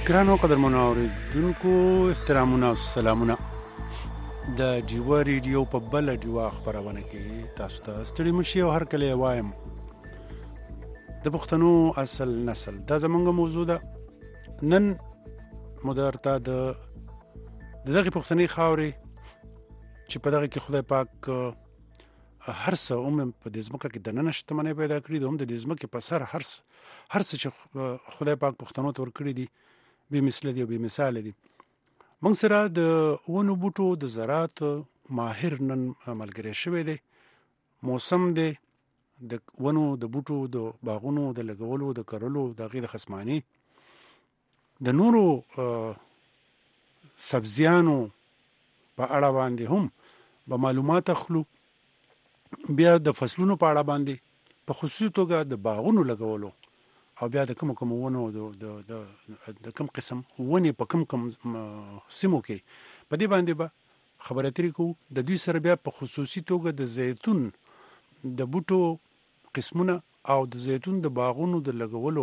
ګرانو قدرمنو اورېدونکو احترامونه او سلامونه د ډیوا ریډیو په بل ډیوا خبرونه کې تاسو ته ستړي مشي او هر کله وایم د پښتنو اصل نسل دا زمونږ موضوع ده. نن مدارته د دغه پښتني خاورې چې په دغه کې خدای پاک هر څه په دې ځمکه کې د نن شتمنۍ پیدا کړې دي، هم د دې ځمکې په سر هر څه چې خدای پاک پښتنو ته ورکړي دي بې مثله دي او بې مثاله دي. موږ سره د ونو بوټو د زراعت ماهر نن ملګری شوی دی. موسم دی د ونو د بوټو د باغونو د لګولو د کرلو د غیر خصمانی د نورو سبزیانو په اړه باندې هم به معلومات اخلو، بیا د فصلونو په اړه باندې په خصوصي توګه د باغونو لګولو او بیا د کوم ونو د کوم قسم ونې په کوم سیمو کې په دې باندې به خبرې اترې کوو. د دوی سره بیا په خصوصي توګه د زیتون د بوټو قسمونه او د زیتون د باغونو د لګولو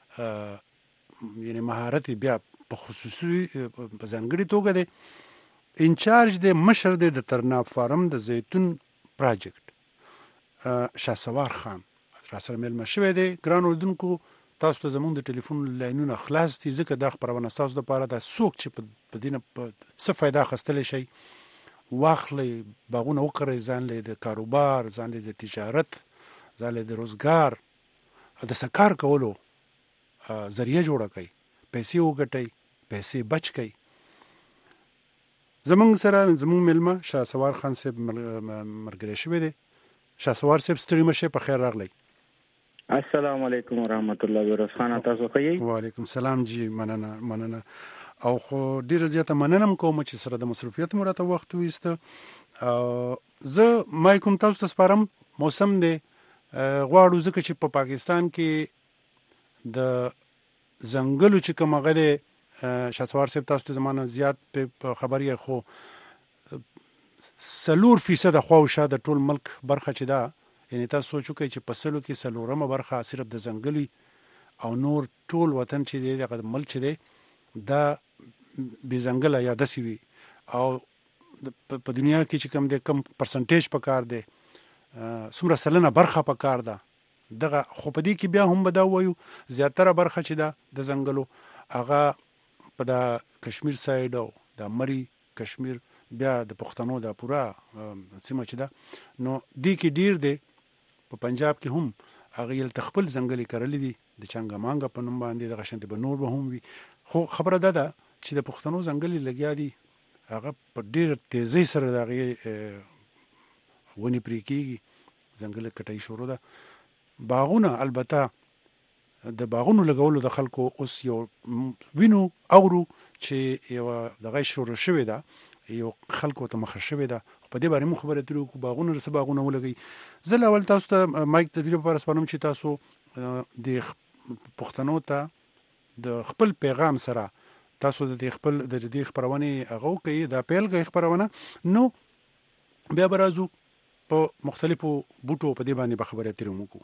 یعنی مهارت بیا په خصوصي په ځانګړي توګه دی انچارج دی، مشر دی د ترناب فارم د زیتون پراجیکټ شاسوار خان را سره مېلمه شوی دی. ګران اورېدونکو تاسو ته زموږ د ټلیفون لاینونه خلاص دي، ځکه دا خپرونه ستاسو دپاره ده. څوک چې په دې نه څه فایده اخیستلی شئ واخلئ، باغونه وکرئ، ځان له د کاروبار، ځان له د تجارت، ځان له د روزګار د څه کار کولو ذریعه جوړه کړئ، پیسې وګټئ، پیسې بچ کړئ. زموږ سره زموږ مېلمه شاسوار خان صاحب ملګری شوی دی. شاسوار صاحب ستړي مه شئ، په خیر راغلی. السلام علیکم ورحمت الله وبرکاته. تاسو ښه یئ؟ وعلیکم السلام جی، مننه او خو ډیره زیاته مننه کوم چې سره د مصروفیت مو راته وخت وایسته. زه مای کوم تاسو ته سپارم موسم دی غواړو، ځکه چې په پاکستان کې د ځنګلو چې کوم هغه دی شاسوار صاحب تاسو ته زمانه زیات په خبر یې، خو 4% خواوشا د ټول ملک برخه چې ده، یعنی تاسو سوچ وکړئ چې په سلو کې 4 برخه صرف د ځنګلي او نور ټول وطن چې دی دغه ملک چې دی دا بې ځنګله یا داسې وي. او په دنیا کې چې کوم دی کم پرسنټیج په کار دی، څومره سلنه برخه په کار ده دغه، خو په دې کې بیا هم به دا وایو زیاتره برخه چې ده د ځنګلو هغه په د کشمیر سایډ او د مری کشمیر بیا د پښتنو د پورا سیمه چې ده، نو دې کې ډیر دی. په پنجاب کې هم هغه یل تخپل ځنګلي کرلې دي د چنګمانګه په نوم باندې، دغه شانتي به نور به هم وي. خو خبره ده چې د پښتنو ځنګلي لګیا دي هغه په ډیر تیزی سره دغه ونې پرې کېږي، ځنګل کټای شروع ده. باغونه البته د باغونو لګولو د خلکو اوس یو وینو اورو چې یو دغه شروع شوې ده، یو خلکو ته مخه شوې ده. په دې باندې مو خبرې اترې وکړو، باغونه رسه باغونه ولګئ. زه اول تاسو ته مایک ته دې لپاره سپارم چې تاسو د پښتنو ته د خپل پیغام سره تاسو د خپل د دې خبرونه هغه کوي دا پیل کوي خبرونه، نو بیا به راځو په مختلفو بوټو په دې باندې به خبرې اترې وکړو.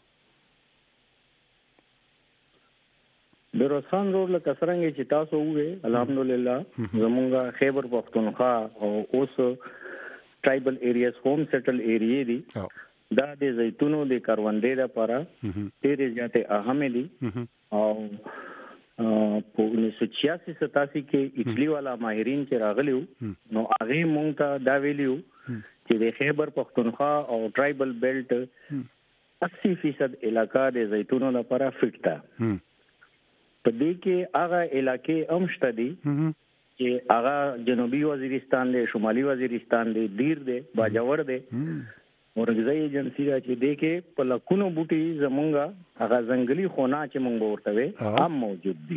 بیروز خان رور لکه څرنګه چې تاسو وې الحمدلله زمونږ خیبر پختونخوا او اوس ټرایبل ایریاز ہوم سیټل ایریا دي، دا د زیتونو د کاروندې لپاره ډېرې زیاتې اهمه دي. او په 1986 کې اټلی والا ماهرین چې راغلیو نو هغه مونږ ته دا ویلیو چې د خیبر پختونخوا او ټرایبل بیلټ 80% علاقہ د زیتونو لپاره فټ ده. په دې کې هغه علاقې امشته دي چې هغه جنوبي وزیرستان دی، شمالي وزیرستان دی، دیر دی، باجوړ دی، ورغځي ایجنسی دا چې دې کې په لکونو بوټي زمونږه هغه ځنګلي خونه چې مونږ ورته وي هم موجود دي.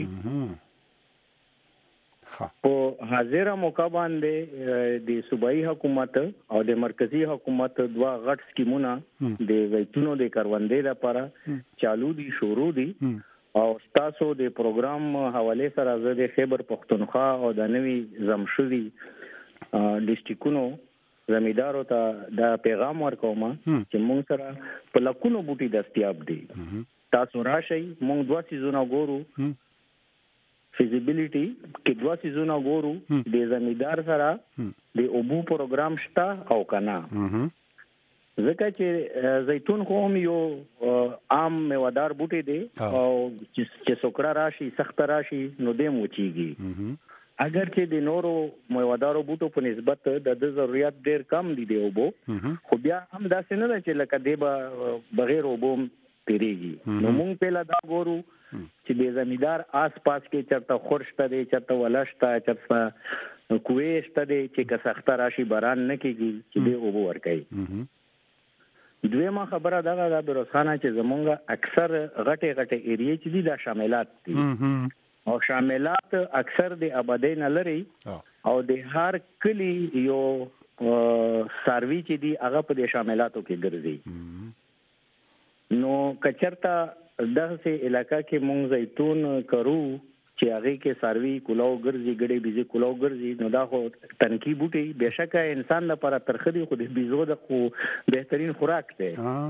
په حاضر موقع باندې د صوبایي حکومت او د مرکزی حکومت دوا غټ سکیمونه د زیتونو د کاروندې لپاره چالو دي، شروع دي. او تاسو د پروګرام حواله سره زه د خیبر پختونخوا او د نوي زمشوي ډیسټریکونو زمیدارو ته دا پیغام ورکوم چې مونږ سره په لکونو بوټي دستیاب دي. تاسو راشئ، مونږ 2 سيزونه ګورو، فیزیبিলিټي کې دوه سيزونه ګورو د زمیندار سره د اوبو پروګرام شته او کنه ځکه چې زیتون خو هم یو عام میوهدار بوټی دی او چې سوکړه راشي سخت راشي نو دیم وچیږي اگر چې د نورو میوهدارو بوټو په نسبت د ضرورت ډیر کم دي دی اوبو خو بیا هم داسې نه ده چې لکه دی به بغیر اوبو تیریږي نو مونږ په لا دا ګورو چې د زمیندار آس پاس کې چرته خورشته دی چرته ولشته چرته کوې شته دی چې که سخت راشي باران نه کیږي چې دی اوبو ورکوي دویمه خبره دا ده بروسخانه چې زمونږ اکثر غټه ایریې چې دي دا شاملات دي او شاملات اکثر د آبادی نه لري او د هر کلی یو سروي چې دي هغه په د شاملاتو کې ګرځي نو کچرتا دغه علاقہ کې مونږ زیتون کرو چې هغه کې سروي کولاو ګرځي ګډي بيزي کولاو ګرځي نو دا خو تنکی بوټي بهشکه انسان لپاره ترخدي خو د بيزو د خو بهترین خوراک دی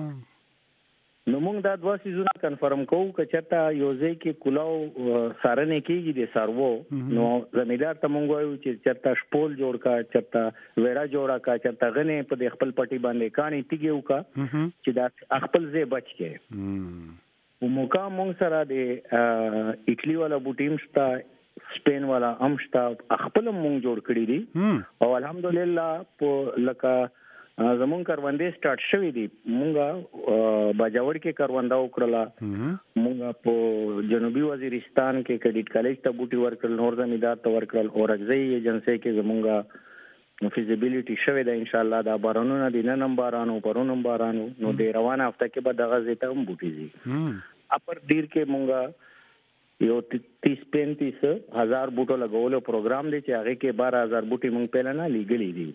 نو موږ دا دوه سيزونه کنفرم کوو چې چرته یوځای کې کولاو سارنه کېږي د سارو نو زمیندار ته موږ وایو چې چرته شپول جوړ کا چرته ویرا جوړا کا چرته غنه په خپل پټي باندې کاني تیګو کا چې دا خپل ځای بچ کې او موقع مونږ سره د ایټلی والا بوټیم شتا سپین والا امشتا خپل مونږ جوړ کړی دي او الحمدلله په لکه زمون کاروندې سٹارټ شوی دي مونږه باجوړ کې کاروندا وکړه مونږه په جنوبي وزیرستان کې کډیټ کالج ته بوټي ورکړل نور زمیندار ته ورکړل او رغزي ایجنسی کې زمونږه فیزیبিলিټي شوی ده ان شاء الله دا بارانونه دي نن بارانو پرونم بارانو نو د روانه هفته کې به دغه زیته هم بوټي دي اپر دیر کې مونږه یو 30-35 هزار بوټو لګولو پروګرام دی چې هغه کې 12000 بوټي مونږ پهل نه لیګلی دي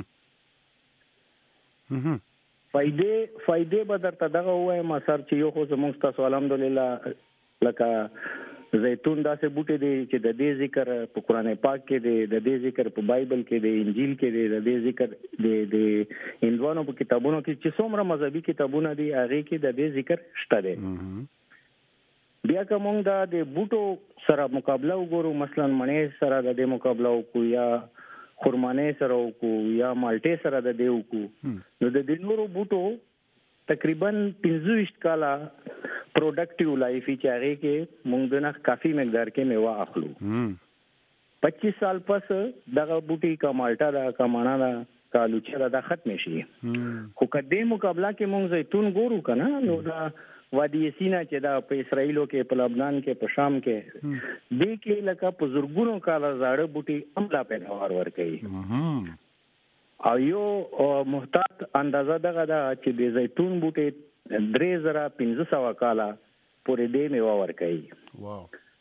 فائدې به درته دغه وایم سر چې یو خو زموږ تاسو الحمدلله لکه زیتون داسې بوټي دي چې د دې ذکر په قرآن پاک کې دی د دې ذکر په بایبل کې دی انجیل کې دی د دې ذکر د هندوانو په کتابونو کې چې څومره مذهبي کتابونه دي هغه کې د دې ذکر شته دی بیا کوم دا د بوټو سره مقابله وګورو مثلا مڼې سره د دې مقابله وکړو یا خرمانې سره وکړو یا مالټې سره د دې وکړو نو د دې نورو بوټو تقریبا 25 کاله پروډکټیو لایف چې هغه کې موږ دنه کافي مقدار کې میوه اخلو 25 سال پس دغه بوټي کا مالټا دا کا مانا دا کا لوچا دا ختم شي خو کدی مقابله کې موږ زیتون ګورو کنه نو دا وادي سینا چې دا په اسرائیلو کې په لبنان کې په شام کې دې کې لکه په زورګونو کاله زاړه بوټي عملا پیداوار ورکړي او یو محتاط اندازه دغه دا چې د زیتون بوټي 3500 کاله پورې دې میوه ورکړي واو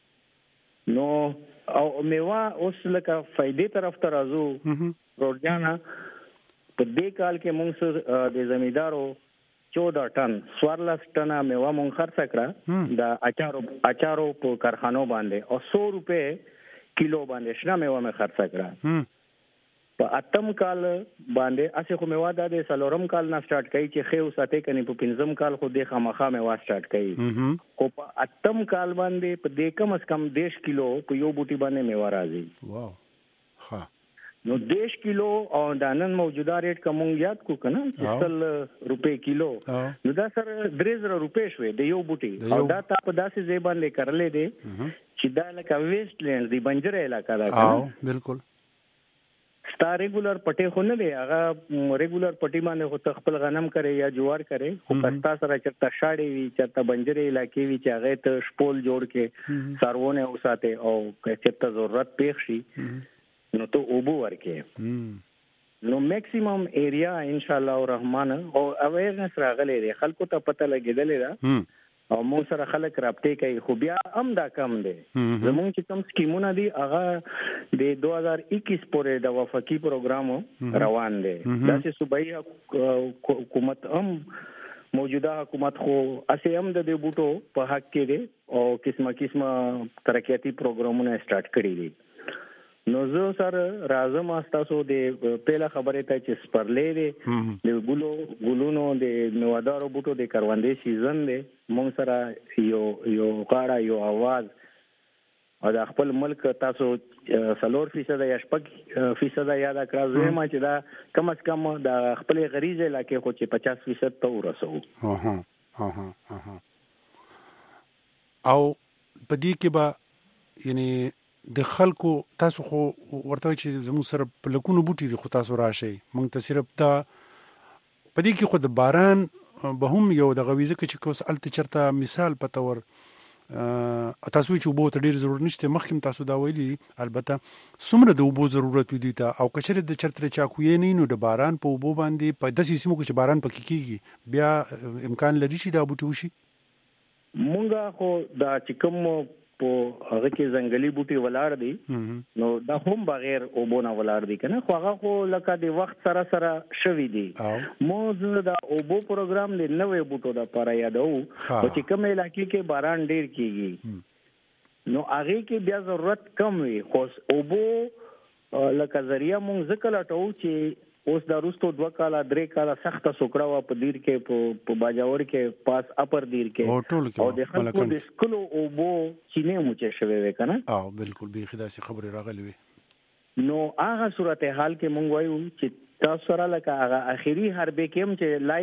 نو او میوه اوس لکه فائدې طرف ته راځو روډیانا په دې کال کې موږ د زمیندارو 14 ټن 14 ټن میوه مونږ خرڅ کړه د اچارو په کارخانو باندې او 100 روپے کیلو باندې شنه میوه مې خرڅ کړه په اتم کال باندې اسه خو میوه د سلورم کال نه سٹارټ کړي چې خو ساته کني په پنځم کال خو د خامخا میوه سٹارټ کړي او په اتم کال باندې په دې کم از کم 10 کیلو په یو بوټي باندې میوه راځي واو ها نو 10 کیلو او د نن موجوده ریټ کوم یاد کو کنه 100 روپے کیلو نو دا سره 3000 روپے شوي د یو بوټي او دا تاسو داسې ځای باندې کړلې دي چې دا لکه ویسټ لینډ دی بنجر علاقہ دا کنه بالکل ستا ریګولر پټي خو نه دی هغه ریګولر پټي باندې خو خپل غنم کرے یا جوار کرے خو پستا سره چرته شاړې وی چرته بنجرې علاقې وی چې هغه ته شپول جوړ کې سارونه اوساته او چرته ضرورت پېښ شي نو ته اوبو ورکې نو میکسیمم ایریا ان شاء الله الرحمن او اویرنس راغلي دي خلکو ته پته لګیدلې ده او موږ سره خلک رابطه کوي خو بیا هم دا کم دي زموږ چې کوم سکیمونه دي هغه د 2021 پورې د وفاقي پروګرام روان دي داسې صوبایي حکومت هم موجوده حکومت خو اسې هم د دې بوټو په حق کې دي او قسمه ترقیاتي پروګرامونه سٹارټ کړي دي نو زه سره راځم تاسو د پیله خبره ته چې سپرلې دي د ګلونو د نوادارو بوټو د کاروندې سیزن دی مونږ سره یو غاړه یو आवाज او د خپل ملک تاسو 4% یا 6% یاد کړئ زما چې دا کم از کم د خپل غریزه علاقې خو چې 50% ته ورسو. او پدې کې به یعنی د خلکو تاسو خو ورته چې زموږ سره په لکونو بوټي دي خو تاسو راشي موږ ته صرف دا پدې کې خو د باران به هم یو د غویزه کې چې کوس الته چرته مثال په تور تاسو چې وبو ته ډیر ضرورت نشته مخکې تاسو دا ویلي البته څومره د وبو ضرورت وي ته او کچره د چرته چا کوی نه نو د باران په وبو باندې په داسې سیمو کې چې باران پکې کیږي بیا امکان لري چې دا بوټي وشي. مونږه خو دا چې کوم په هغه کې ځنګلي بوټي ولاړ دي نو دا هم بغیر اوبونه ولاړ دي کنه خو هغه خو لکه د وخت سره سره شوي دي. موږ دا اوبو پروګرام د نوې بوټو د لپاره یادو او چې کوم علاقې کې باران ډیر کیږي نو هغه کې بیا ضرورت کم وي خو اوبو لکه ذریعہ موږ ذکر لاټو چې اوس دا روستو 2 کاله 3 کاله سخته سوکړه وا په دیر کې په باجاور کې پاس اپر دیر کې او د خلکو د سکلو او بو چینه مو چې شوي وکنه او بالکل به خداسي خبره راغلی وي نو هغه صورتحال کې مونږ وایو چې تاسو سره لکه هغه اخیری حربې کې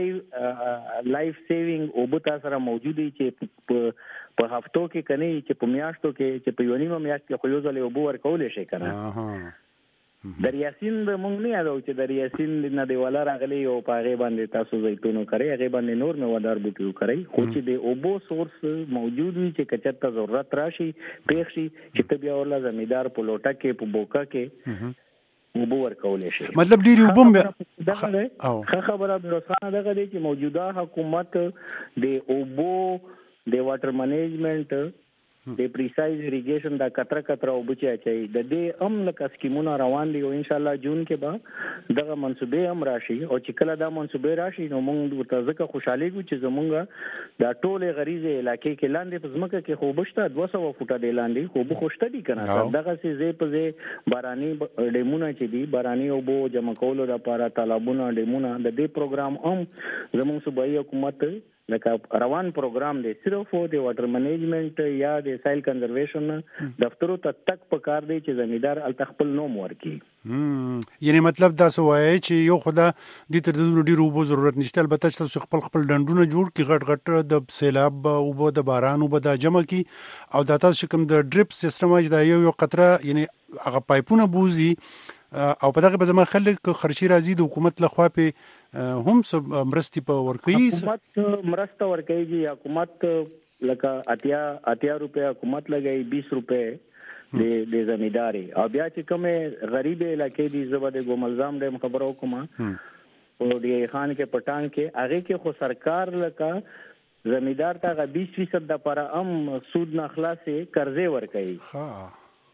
چې لایف سیوینګ او بو تاسو سره موجودي چې په هفتو کې کني چې په میاشتو کې چې په یونیمه میاشت کې خو یو ځل او بو ورکول شي کنه. دریاسین به مونږ نه یادو چې دریاسین نه دی ولا راغلی او پاغه باندې تاسو زیتونو کوي هغه باندې نور میوادار بوټي کوي خو چې د اوبو سورس موجود وي چې کچته ضرورت راشي پېښ شي چې ته بیا ورلا زمیدار په لوټه کې په بوکا کې اوبو ورکول شي مطلب ډیری وبم او خبره بروسانه دغه دی چې موجوده حکومت د اوبو د واټر منیجمنت د پریسایز ایریګیشن دا کتره او بچي اچي د دې لکه سکیمونه روان دي او ان شاء الله جون کې به دغه منصوبې هم راشي او چې کله دا منصوبې راشي نو موږ ورته ځکه خوشاله یو چې زمونږ دا ټوله غریزه علاقې کې لاندې په ځمکه کې خو بشته 200 فوټه دی لاندې خو به خوشته دي کنه دغه سي زی په زی باراني ډیمونه چې دي باراني او بو جمع کولو لپاره تالابونه ډیمونه د دې پروګرام هم زموږ صوبایي حکومت لکه روان پروګرام دی صرف د واټر منیجمنت یا د سایل کنزرویشن دفترو ته تک پکار دی چې زمیدار ال تخپل نوم ورکي. یعنی مطلب دا سوای چې یو خدا د تر ډیرو وبو ضرورت نشته البته چې خپل ډندونه جوړ کی غټ د سیلاب او د باران او د جمع کی او د تاسو کوم د ډریپ سیستم چې دا یو قطره یعنی هغه پایپونه بوزي او په دغه بزما خلک خرچي راځي د حکومت لخوا په هم مرستي په ورکوي حکومت مرسته ورکوي جی حکومت لکه 80 روپے حکومت لګي 20 روپے د زمیداری او بیا چې کومه غریب علاقې دي زبر د ګوملزام د خبرو کومه او د خان کې پټان کې هغه کې خو سرکار لکه زمیدار ته 20% د پر سود نه خلاصې قرضې ورکوي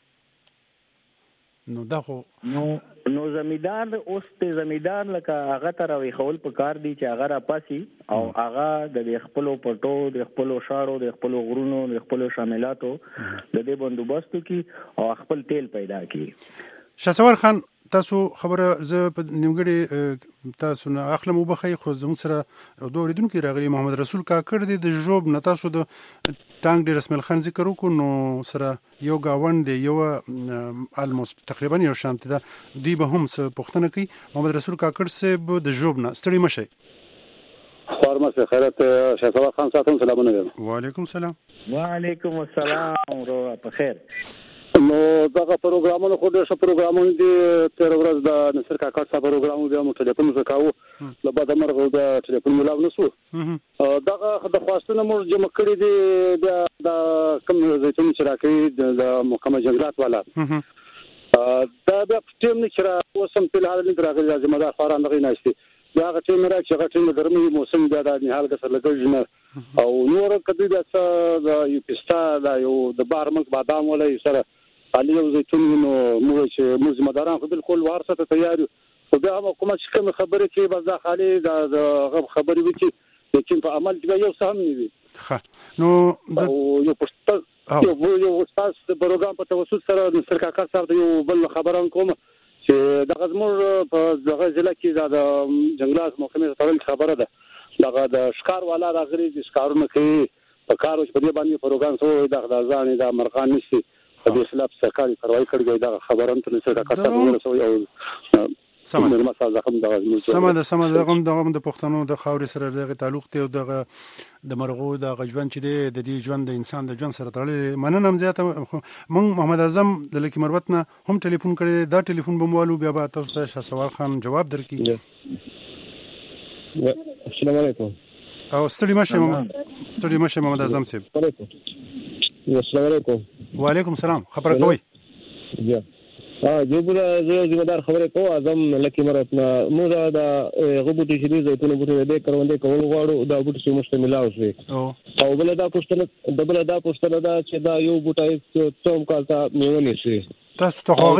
نو دا خو نو زمیدار اوس ته زمیدار لکه هغه تروي خول په کار دي چې هغه را پاسي او هغه د خپل پټو د خپل شاړو د خپل غرونو د خپل شاملاتو د دې بندوبستو کې او خپل تیل پیدا کړي. شاسوار خان تاسو خبره زه په نیمګړي تاسو نه اخلم وبخي خو زموږ سره دوه ریدونکو راغلي محمد رسول کاکړ دی د جوب نه تاسو د ټانګ ډیر رسمل خان ذکر وکړو نو سره یو گاوند دی یو الموست تقریبا یو شانت ده دی به هم څه پوښتنه کوي. محمد رسول کاکړ صاحب د جوب نه ستړي مشه فارمه خیرت شاسوار خان ساتم سلامونه وعلیکم السلام. وعلیکم السلام ورو په خیر. نو دغه پروګرامونه خو ډېر ښه پروګرامونه دي تر ورځ د نصر کاکړ صاحب پروګرام بیا مو ټلیفون وکاو له بعد مرغه د ټلیفون ملاو نشو دغه د خواستونه مو جمع کړی دي د کوم زیتون چې راکړي د محکمه جنگلات والا دا د ټیم نه چې اوسم په حال نه راغلي لازم ده فاران دغه نشته دا ټیم راځي چې ټیم ګرمي موسم بیا د نهال کسر لګل او نور کدی د یو پستا د یو د بارمنګ بادام ولې سره علي او زيتون نو مو چې مزمداران خو بالکل وارثه تیار خو بیا کومه چې کوم خبره کې بس دا خالي د غب خبرې وکي لیکن په عمل کې یو سم نه وي نو یو پښتو یو استاد د پروګرام په توسط سره نصر کاکړ سره یو بل خبران کوم چې د غزمور په دغه ځل کې د جنگلات محکمې سره خبره ده دغه د ښکار والا راغلي د ښکارونه کوي په کارو په دې باندې پروګرام سوی د ځانې د مرغان نشي د اسلام سرکاري کاروایی کړې دا خبره هم تر سره کاټه ورسوي او سمه د پښتنو د خاورې سره دغه تعلق ته او دغه د مرغو د ژوند چې د دې ژوند د انسان د ژوند سره تړلې مننه هم زیاته مونږ محمد اعظم د لکی مروت نه هم ټلیفون کړی دا ټلیفون بموالو بیا به تاسو ته شاسوال خان جواب درکړي. السلام علیکم او ستړي مشه محمد اعظم صاحب. السلام علیکم. وعلیکم السلام. خبره کوي جو بل ذمہدار خبره کو اعظم لکی مرات نه موږ دا غوټي شری زيتون بوټي دې کروندې کول غواړو دا بوټي چې مشتمل اوسي او بل دا پښتنه دا چې دا یو بوټي څوم کالته میونی شي. تاسو ته خو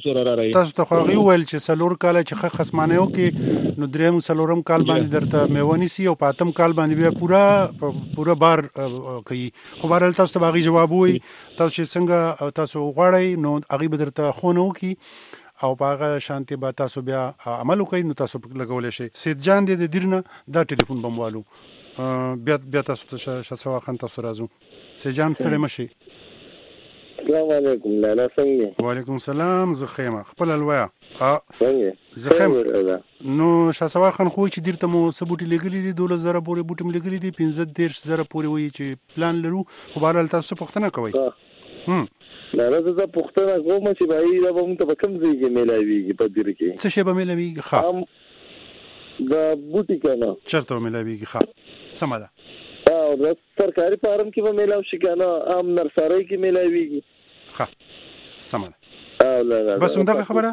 ویل چې سلور کال چې خصمانه یو کې نو دریم سلورم کال باندې درته میونی سي او پاتم کال باندې بیا پورا بار کوي. خو بهرحال تاسو ته باغی جواب وي تاسو چې څنګه تاسو غواړئ نو هغه به درته خونه وکي او هغه شانتي به تاسو بیا عمل وکړئ نو تاسو لګولې شي. سید جان دې د دیرنه دا ټلیفون بموالو بیا تاسو ته شاسوا خان تاسو راځو. سید جان ستړي مشي. السلام علیکم. لاله څنګه؟ وعلیکم السلام. زه خیمه خپل الویا څنګه زه خیمه نو شاسوار خان خو چې دیرته مو سبوټي لګلې دي 12000 پورې بوټي لګلې دي 15000 پورې وایي چې پلان لرو. خو بهرحال تاسو پوښتنه کوئ. لاله زه پوښتنه کوم چې بای دا به موږ ته کوم ځای کې ملاويږي په دیر کې څه شی به ملاويږي؟ ښه دا بوټي کنه چرته ملاويږي. ښه سم ده. او د سرکاري فارم کې به ملاوي شي کنه عام نرسري کې ملاويږي. ښه سم ده. او لا بس همدغه خبره.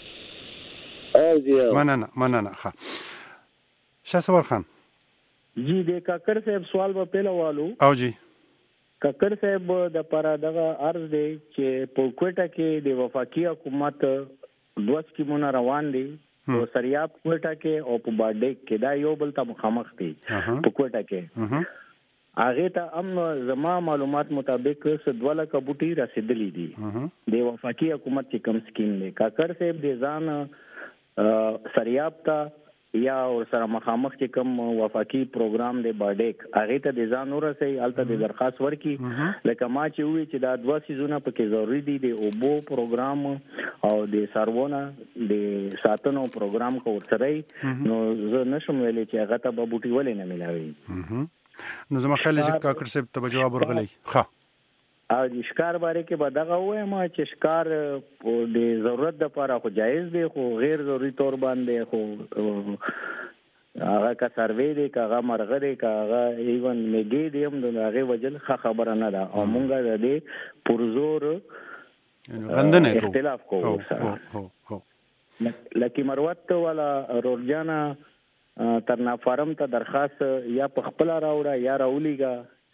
او جی مننه. ښه شاسوار خان جی د کاکر صاحب سوال په پیله والو او جی کاکر صاحب د پاره دغه عرض دی چې په کوټه کې د وفاقي حکومت 2 سکیمونه روان دي په سریاب کوټه کې او په باډیک کې دا یو بل ته مخامخ دي په کوټه کې هغه ته زما معلومات مطابق 2 لک بوټي رسیدلې دي د وفاقي حکومت چې کم سکیم دی. کاکر صاحب د ځان سریاب ته یا اور سره مخامخ چې کم وفاقي پروګرام دی باډیک هغه ته د ځان ورسې الته د درخواست ورکي لکه ما چې وی چې دا 2 سيزونه پکې ضروری دي د اوبو پروګرام او د سارونه د ساتنو پروګرام کو ورسره نو زه نشم ویلې چې هغه ته به بوټي ولې نه ملاوي. نو زما خیال چې کاکر صاحب ته جواب ورغلی. ښه او د ښکار باره کې به دغه وایم چې ښکار د ضرورت لپاره خو جایز دی خو غیر ضروري تور باندې خو هغه کا سروې دی هغه مرغه دی هغه ایون میګي دی هم دغه وجل خبره نه ده او مونږ د دې پرزور غندنه اختلاف کوو لکه مروت ولا رورجانا ترنا فارم ته درخواست یا په خپل راوړه یا راولېګا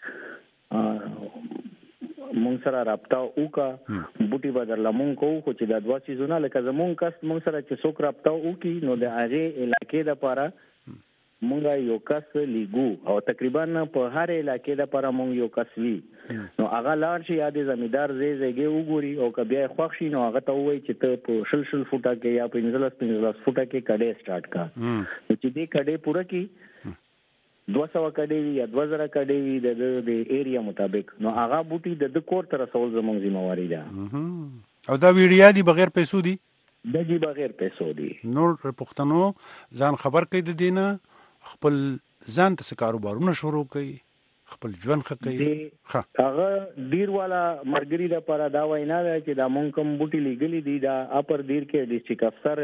مونږ سره رابطه وکا بوټي بدر لمون کو خو چې د 2 سيزونه لکه زمون کس مونږ سره چې څوک رابطه وکي نو د هغه علاقې لپاره مونږ یو کس لیګو او تقریبا په هر علاقې لپاره مونږ یو کس وی نو هغه لار شي یا د زمیدار زیږي وګوري او کبه خوښ شي نو هغه ته وایي چې ته په شل فوټه کې یا 15 فوټه کې کډې سٹارټ کا چې دې کډې پوره کی 200 کډې یا 2000 کډې د ایریا مطابق نو هغه بوټي د کور تر رسول زموږ ذمہواری ده. او دا ویډیا دی بغیر پیسو دی بغیر پیسو دی. نور پښتنو ځان خبر کړي د دینه خپل ځان ته کاروبارونه شروع کړي خپل ژوند خکې. هغه ډیر والا مرګري لپاره دا وینا ده چې دا مونږ کوم بوټي لګلې دي دا اپر دیر کې ډیسټریکټ افسر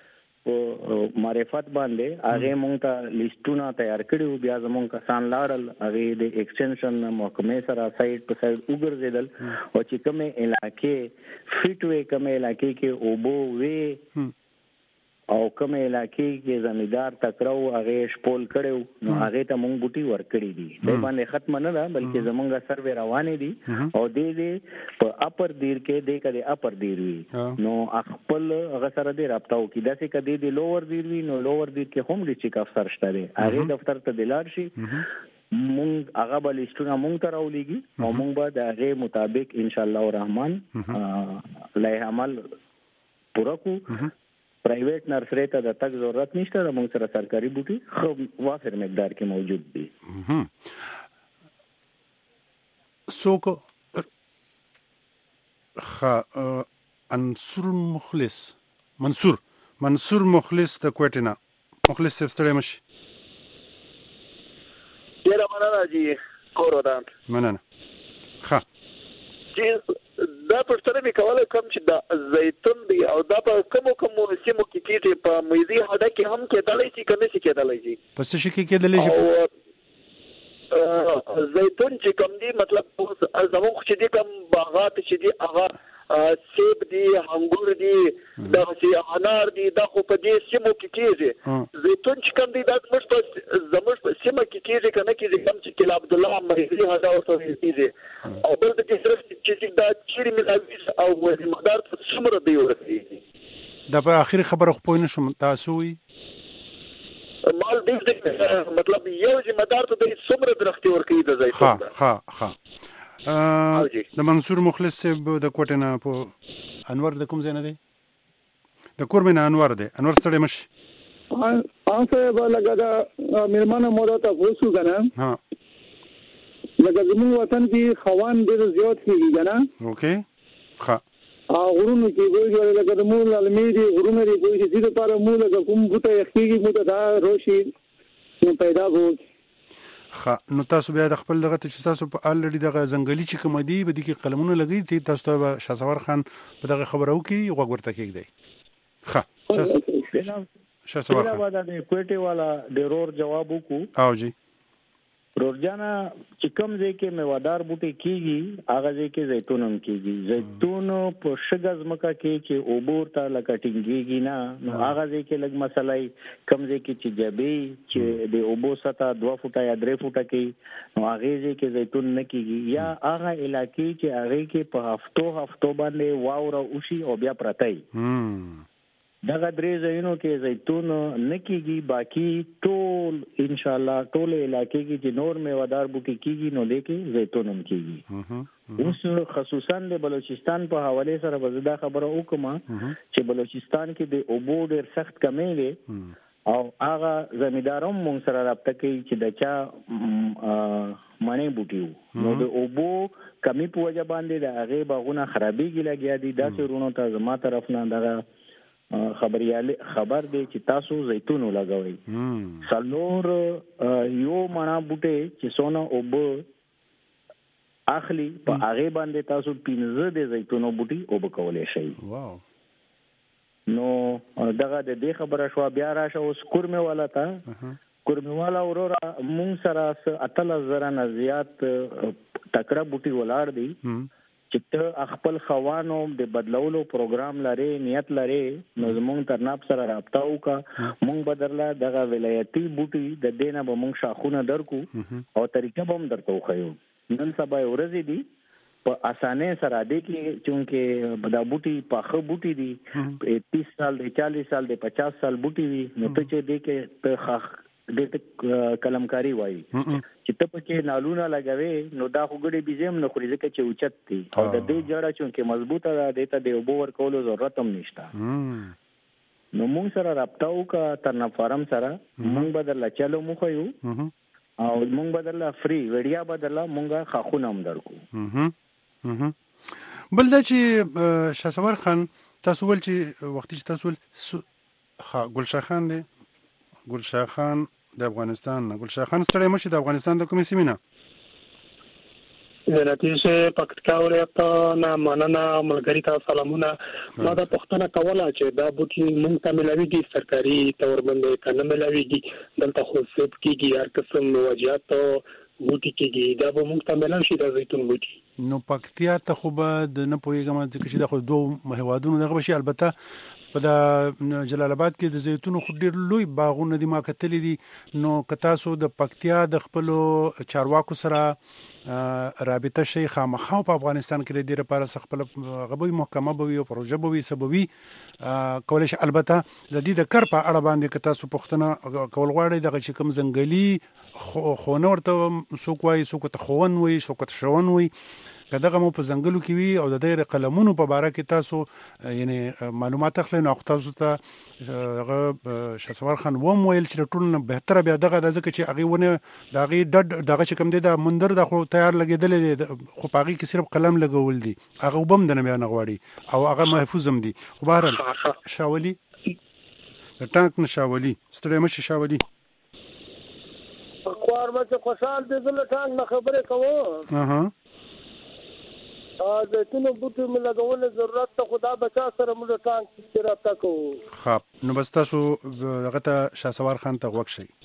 معرفت باندې هغه مونږ ته لیستونه تیار کړو بیا زمونږ کسان لاړل هغه د ایکسټنشن محکمې سره سایت په سایت وګرځیدل او چې کومه علاقې فټ وې کومه علاقې کې اوبو وې او کومه علاقې کې زمیدار تکراو هغه شپول کړو نو هغه ته مونږ بوټي ور کړی دي د باندې ختم نه ده بلکې زمونږ سروې روانې دي او دې په اپر دیر کې دې کده اپر دیر وی نو خپل هغه سره دې رابطه وکړي داسې کده دې لوور دیر وی نو لوور دیر کې هم ډیسټریکټ افسر شته دی هغه دفتر ته دلار شي مونږ هغه بل استونه مونږ ته راولېږي او مونږ به د هغه مطابق ان شاء الله الرحمن لای عمل پوره کو. پرایویټ نرسری ته د تک ضرورت نشته د موږ سره سرکاري بوټي خو وافر مقدار کې موجود دي. منصور مخلص د کوټینا مخلص صاحب ستړي مشي ډیره مننه جی کورودان مننه ښه دا پښتنه می کوله کوم چې د زیتون دی او دا په کومو سیمو کې کېږي په مېزي هدا کې هم کېدلای شي کنه شي کېدلای شي پس شي کې کېدلای شي زیتون چې کوم دی مطلب زموږ چې دی کوم باغات چې دی هغه سیب دی انګور دی دا چې انار دی دا خو په دې سیمو کې کېږي زیتون چې کوم دی دا زموږ په سیمه کې کېږي کنه کې کوم چې کله عبد الله مېزي هدا ورته کېږي او بل د صرف چې دا چیرې ملاوي او مقدار څومره دی ورته دا په اخر خبره خو پوه نشم تاسو وي مال دې مطلب یو ذمہدار ته د څومره درختي ورکړي د زیتون ها د منصور مخلص صاحب د کوټینا په انور د کوم ځای نه دی د کورمن انور دی انور ستړي مشي صاحب لکه دا مېرمنه مودا ته وسو کنه ها لکه زموږ وطن کې خوان ډېر زیات کیږي کنه اوکې ښه غرونو کې وایي لکه د مول المیری غرونو لري کوئی چې د لپاره مول د کوم بوته یخېږي مو دا روشي پیدا وو ښه نو تاسو بیا د خپل دغه چې تاسو په الریډي دغه ځنګلي چې کوم دی به د کې قلمونه لګي تاسو ته شاسوار خان په دغه خبرو کې وګ ورته کېږي ښه شاسوار خان دا د کوټي والا ډیرور جواب وکړو او جی رورجانا چې کوم ځای کې میوادار بوټي کیږي هغه ځای کې زیتون هم کیږي زیتون په شګز مکه کې چې اوبور ته لکټینګيږي نه نو هغه ځای کې لګ مسلای کوم ځای کې چې جبي چې د اوبو سطح 2 فوټه یا 3 فوټه کې نو هغه ځای کې زیتون نه کیږي یا هغه علاقې چې هغه کې په هفتو باندې واوره وشي او بیا پرتای دغه درې ځایونو کې زیتون نه کیږي باقی ټول ان شاء الله ټول علاقې کې چې نور میوادار بوټي کیږي نو لیکي زیتون هم کیږي اوس خصوصا د بلوچستان په حواله سره وزدا خبره وکم چې بلوچستان کې د اوبو ډېر سخت کمی دی او هغه زمیداروم مونږ سره رابطه کوي چې د چا معنی بوټیو نو د اوبو کمی په وجه باندې د هغه باغونه خرابېږي لګیا دي داسې رونو ته زما طرف نه دغه خبر دی چې تاسو زیتون لګوي سلور یو منا بوټي چې سونه اوب اخلي په هغه باندې تاسو 15 د زیتونو بوټي اوب کولای شئ واو نو دغه د دې خبره شو بیا راشه اوس کورمه والا تا کورمه والا اورورا مون سره 8000 نه زیات تکړه بوټي ولاړ دي چې ته خپل خوانو د بدلولو پروګرام لري نیت لري نو زمونږ ترناب سره رابطه وکا مونږ بدرله دغه ولایتي بوټي د دینه به مونږ شاخونه درکو او طریقه به هم درته وخیو نن سبا ورځې دي په اسانه سره دي کې چونکه دا بوټي پاخه بوټي دي 30 سال د 40 سال د 50 سال بوټي وي نو ته چې دې کې ته د کلمکاری وایي چې ته پکې نالونه لګوي نو دا خوګړي بيزم نه خوري ځکه چې اوچت دي او د دې جړه چې مضبوطه ده د ته د اوبو ورکولو ضرورت هم نشته نو موږ سره رابطه وکړه ترنا فارم سره موږ بدل چلو مخ یو او موږ بدل فری وړیا بدل موږ خاخونه هم درکو بل دا چې شاسوار خان تاسو ول چې وخت چې تاسو ګلشاه خان دی ګلشاه خان د افغانستان ګلشاه خان ستړي مشي د افغانستان د کومې سیمې نه نتیجه پکتیکا ولایت نه مننه ملګری ته سلامونه ما دا پښتنه کوله چې دا بوټي مونږ ته ملاويږي سرکاري تور باندې کنه ملاويږي دلته خو سب کېږي هر قسم وجات بوټي کېږي دا به مونږ ته ملاوي شي د زیتون بوټي نو پکتیا ته خو به نه پوهیږم چې دا خو دوه هوادونو دغه بشي البته په جلال آباد کې د زیتونو خو ډېر لوی باغونه دي ما کتلې دي نو که تاسو د پکتیا د خپلو چارواکو سره رابطه شي خامخا په افغانستان کې د دې لپاره خپل غوي محکمه بوي او پروژه بوي سبوي کولای شي البته د دې د کار په اړه باندې که تاسو پوښتنه کول غواړئ دغه چې کوم ځنګلي خونه ورته څوک وایي څوک ته خون وایي څوک ته شون وایي که دغه مو په ځنګلو کې وي او د دې قلمونو په باره کې تاسو یعنی معلومات اخلئ نو تاسو ته هغه شاسوار خان ویل چې ټول نه بهتره بیا دغه د ځکه چې هغه ونه د هغه دغه چې کوم دی د مندر د خو تیار لګېدل دي خو په هغه کې صرف قلم لګول دي هغه وبم د نه بیان غواړي او هغه محفوظ هم دي خو بهر شاولي د ټانک نشاولي ستړي مشه شاولي خوار مچ خوشحال دې زله ټانک نه خبره کوو د تینو بوټو مې لګول ضرورت ته خدا بچا سره موږ ټانک چې راته کوو خب نو بس تاسو هغه ته شاسوار خان ته وښ شي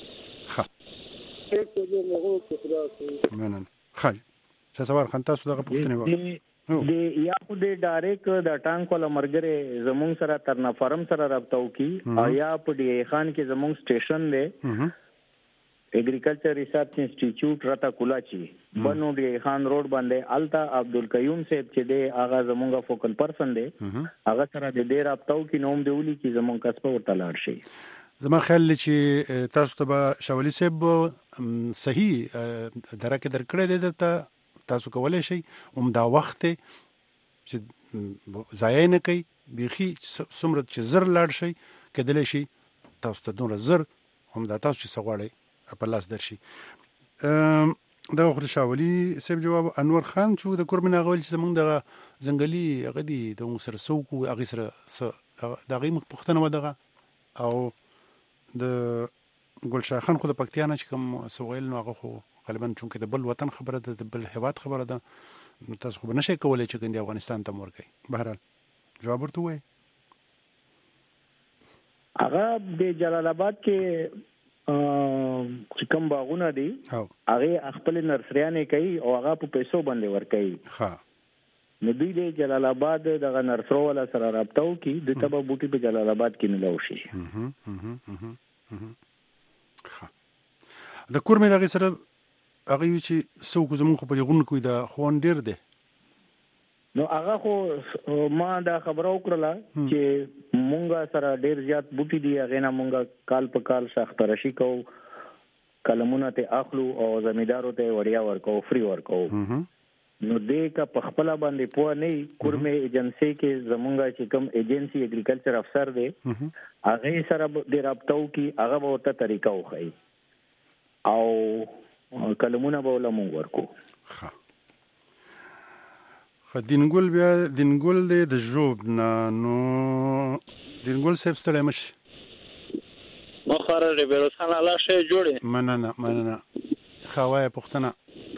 منن خای شاسوار خان تاسو دغه پوښتنه وکړه د یا خو د ډایرک د ټانک ولا مرګره زمون سره ترنا فارم سره رابطه وکي او یا په ډی خان کې زمون سټیشن دی एग्रीकल्चर रिसर्च इंस्टीट्यूट रता कुलाची बनो डी खान रोड बांधे अल्ता अब्दुल कयूम साहब چې دی هغه زمونږه فوکل پرسن دی هغه سره د ډیر رابطو کې نوم دیولي چې زمونږ کسبه ورته لاړ شي زما خیال چې تاسو ته شاولي صاحب صحیح درکه درکړه دی ته تاسو کولای شئ دا وخت چې ضایع نه کوي بيخي څومره چې زر لاړ شي کېدلی شي تاسو ته دومره زر هم دا تاسو چې سغواړئ په لاس درشي دغه خو شاولي صاحب جواب انور خان چې د کورمن غول چې زمونږ د ځنګلي غدي د سره سوکو اغه سره دغه مخ پختنه ودغه او د ګلشاه خان خو د پکتیا نه چې کوم سویل نو هغه خو غالبا چونکه د بل وطن خبره ده د بل هیواد خبره ده تاسو خو نشئ کولای چې ګندې افغانستان ته مور کوي بهرحال جواب ورته وای هغه د جلال آباد کې چې کوم باغونه دي هغه خپل نرسریانه کوي او هغه په پیسو باندې ور کوي نو دوی د جلال آباد دغه نرسرو ولا سره رابطه وکي د تبه بوټي په جلال آباد کې ملو شي د کورمه دغه سره هغه چې څوک زموږ په لغون کوي د خوان ډیر دی نو هغه خو ما دا خبرو کړله چې مونږه سره ډیر زیات بوټي دي هغه نه مونږه کال په کال سخت راشي کو کلمونه ته اخلو او زمیدارو ته وړیا ورکو فری ورکو نو دې کا په خپل باندې پوه نه کورمه ایجنسی کې زمونږه چې کوم ایجنسی اګریکلچر افسر دی هغه سره د رابطو کې هغه به ته طریقه وخی او کلمونه به له مونږ ورکو دینګل بیا دینګل د جوب نه نو دینګل صاحب ستړی مش مخاره بیروسان الله شي جوړي مننه خوای پختنه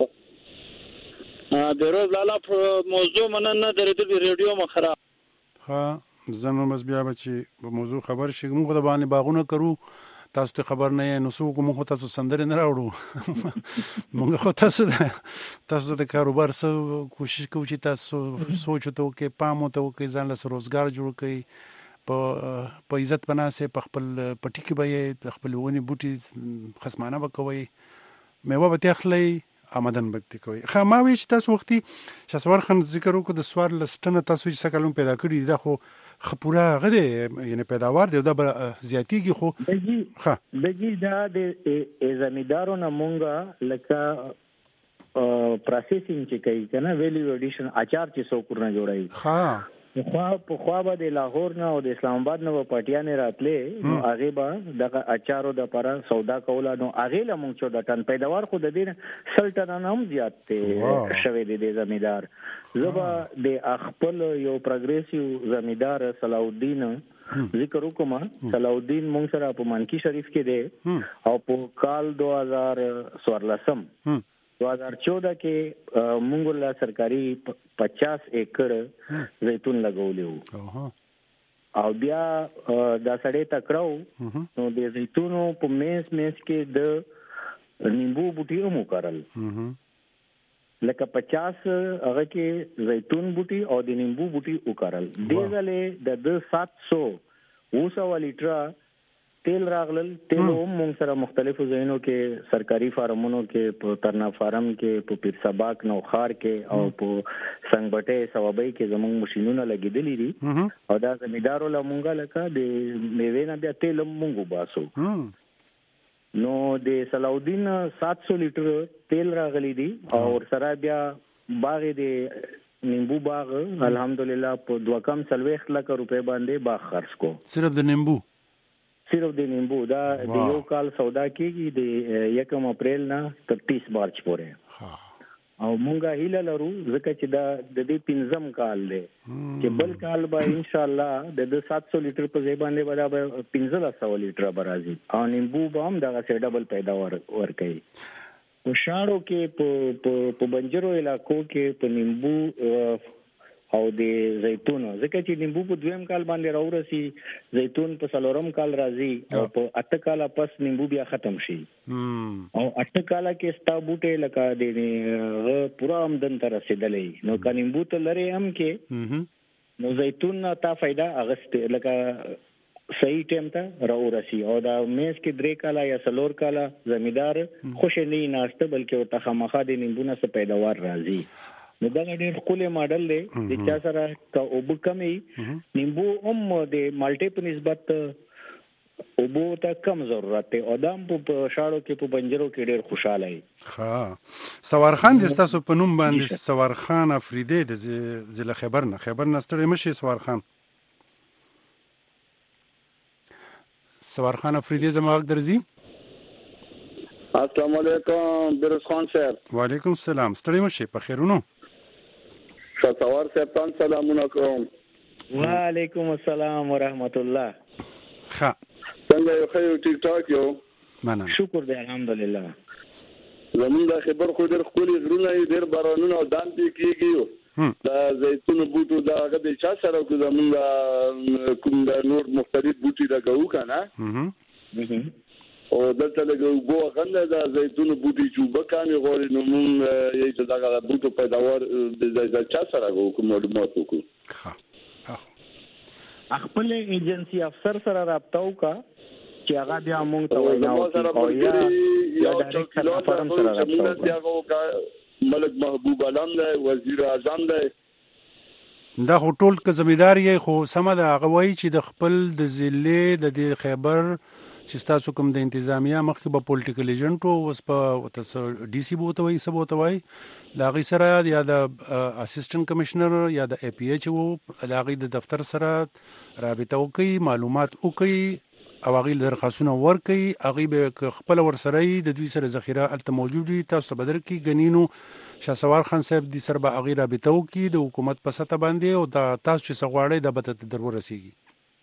بیروز لاله موضوع مننه درته ریډیو مخره ها زنه مز بیا بچي په موضوع خبر شي موږ د باندې باغونه کرو تاسو ته خبر نه نو څوک موږ تاسو سندره نه راوړو موږ خو تاسو د کاروبار سره کوشش کوو چې تاسو سوچ ته کې پام ته کې ځان له روزګار جوړ کړئ په عزت پناسه په خپل پټی کې به د خپل ونی بوټي خصمانه وکوي میوه به تخلی آمدن بکتی کوي ما وی چې تاسو وختي شاسوار خان ذکر وکړو د سوار لستنه تاسو چې سکلون پیدا کړی دا خو خپورا غده یعنی پیداوار دی دا زیاتیږي خو دغه دا د زمیدارو نه مونږه لکه پروسیسینګ چې کوي کنه ویلیو اډیشن اچار چې سو کورنه جوړای په خوا به د لاهور نه او د اسلام آباد نه پټیانه راتلې نو هغه به دغه اچارو د لپاره سودا کوله نو هغه له مونږ 14 ټن پیداوار خو د دې سلطنت هم زیات ته شوي دي زمیدار زبا د خپل یو پروګریسیو زمیدار صلاح الدین ذکر وکم صلاح الدین مونږ سره په مانکی شریف کې دی او په کال 2014 2014 کې مونږ له سرکاري 50 एकड़ زيتون لګولیو او بیا دا سړی تکړو نو د زيتونو په میس کې د نیمبو بوټي هم وکړل لکه 50 هغه کې زيتون بوټي او د نیمبو بوټي وکړل د ځله د 700 لیټر تیل راغلل تیل هم موږ سره مختلفو ځایونو کې سرکاري فارمونو کې په ترنا فارم کې په پیر سباک نو خار کې او په څنګهټه سوابای کې زموږ ماشينونه لګیدلې دي او دا زمیدارو له مونږه لکه د میوه نه بیا تیل مونږ باسو نو د صلاح الدین 700 لیټر تیل راغلي دي او سره بیا باغ دی نیمبو باغ الحمدلله په 2.40 لک روپے باندې باغ خرڅ کو. صرف د نیمبو دا د یو کال سودا کیږي د 1 اپریل نه تر 30 مارچ پورې. او مونږه هیله لرو ځکه چې دا د دې 5م کال دی چې بل کال به ان شاء الله د 700 لیټر په ځای باندې به 1500 لیټر برازي او نیمبو به هم دغه سره ډبل پیداوار ورکړي. په شاړو کې په بنجرو علاقو کې په نیمبو او د زیتون ځکه چې نیمبو په 2م کال باندې راورسي زیتون په 4م کال راځي او په 8 کال پس نیمبو بیا ختم شي او 8 کال کې ستا بوټه لکه د پورا آمدن تر رسیدلې نو کا نیمبو ته لري هم کې نو زیتون تا فائدہ اغسته لکه صحیح ټیم ته راورسي او دا میز کې 3 کال یا 4 کال زمیدار خوش نه ناشته بلکې ورته خامخا د نیمبو نه څه پیداوار راځي. نو دا ډېر خپل ماډل دی چې چا سره کا اوبو کمی نیمبو هم د مالټي په نسبت اوبو ته کم ضرورت دی او دام په شاړو کې په بنجرو کې ډېر خوشاله وي. ها سوار خان د تاسو په نوم باندې سوار خان افریدی د ضلع خیبر نه ستړي مشي سوار خان افریدی زموږ درځي. السلام علیکم بیروز خان صاحب. وعلیکم السلام ستړي مشي په خیرونو. سوار صاحب تاسو سلامونه کوم. وعلیکم السلام ورحمت الله. ښه څنګه یو خیر ټیک ټاک یو مننه شکر دی الحمدلله. زمونږ د خبر خو ډېر خولي غرونه ډېر بارانونه او دان دي کیږي دا زیتون بوټو دا هغه د چا سره کو زمونږ کوم د نور مختلف بوټي دا کوو کنه او دلته لګو بو غنه دا زیتون بوټي چوبه کاني غوړي نو مون یی دا بوټو پیداوار د چا سره کوم معلومات وکړو. خپل ایجنسی افسر سره رابطه وکا چې هغه بیا مونږ ته وایي او یا ډایرکټ کنفرم سره رابطه وکا. ملک محبوب علام دی وزیر اعظم دی دا خو ټول که زمیدار یې خو سمه ده هغه وایي چې د خپل د ضلع د خیبر چې تاسو کوم د انتظامیه مخکې به پولیټیکل ایجنټ او اوس په ډي سي بوته وایي څه بوته وایي د هغې سره یا د اسسټنټ کمشنر یا د اے پی ایچ او د هغې د دفتر سره رابطه وکړي معلومات وکړي او هغې درخواستونه ورکړي هغې به خپله ورسره د دوی سره ذخیره هلته موجود وي تاسو ته به درکړي ګنې شاه سوار خان صاحب دې سره به هغې رابطه وکړي د حکومت په سطح باندې او دا تاسو چې څه غواړئ دا به ته در ورسېږي.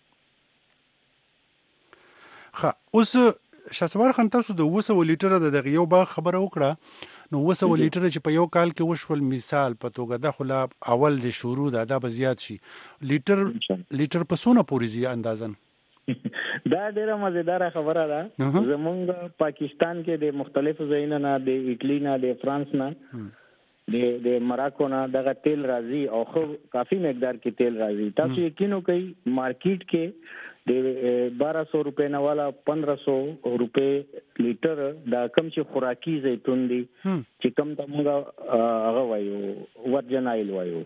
اوس شاه سوار خان تاسو د 200 لیټره د دغه یو باغ خبره وکړه نو 200 لیټره چې په یو کال کې وشول مثال په توګه د خلا اول د شروع دا به زیات شي لیټر په سونه پورې زی اندازن دا ډیره مزیدار خبره ده. زمونږ پاکستان کې د مختلفو ځایونو نه د ایټلی نه د فرانس نه د مراکو نه دغه تیل راځي او خو کافی مقدار کې تیل راځي. تاسو یقین وکړئ مارکیټ کې د 1200 روپے نه والا 1500 روپے لیټر دا کم چې خوراکي زیتون دي چې کم ته موږ هغه وایو ورجن آیل وایو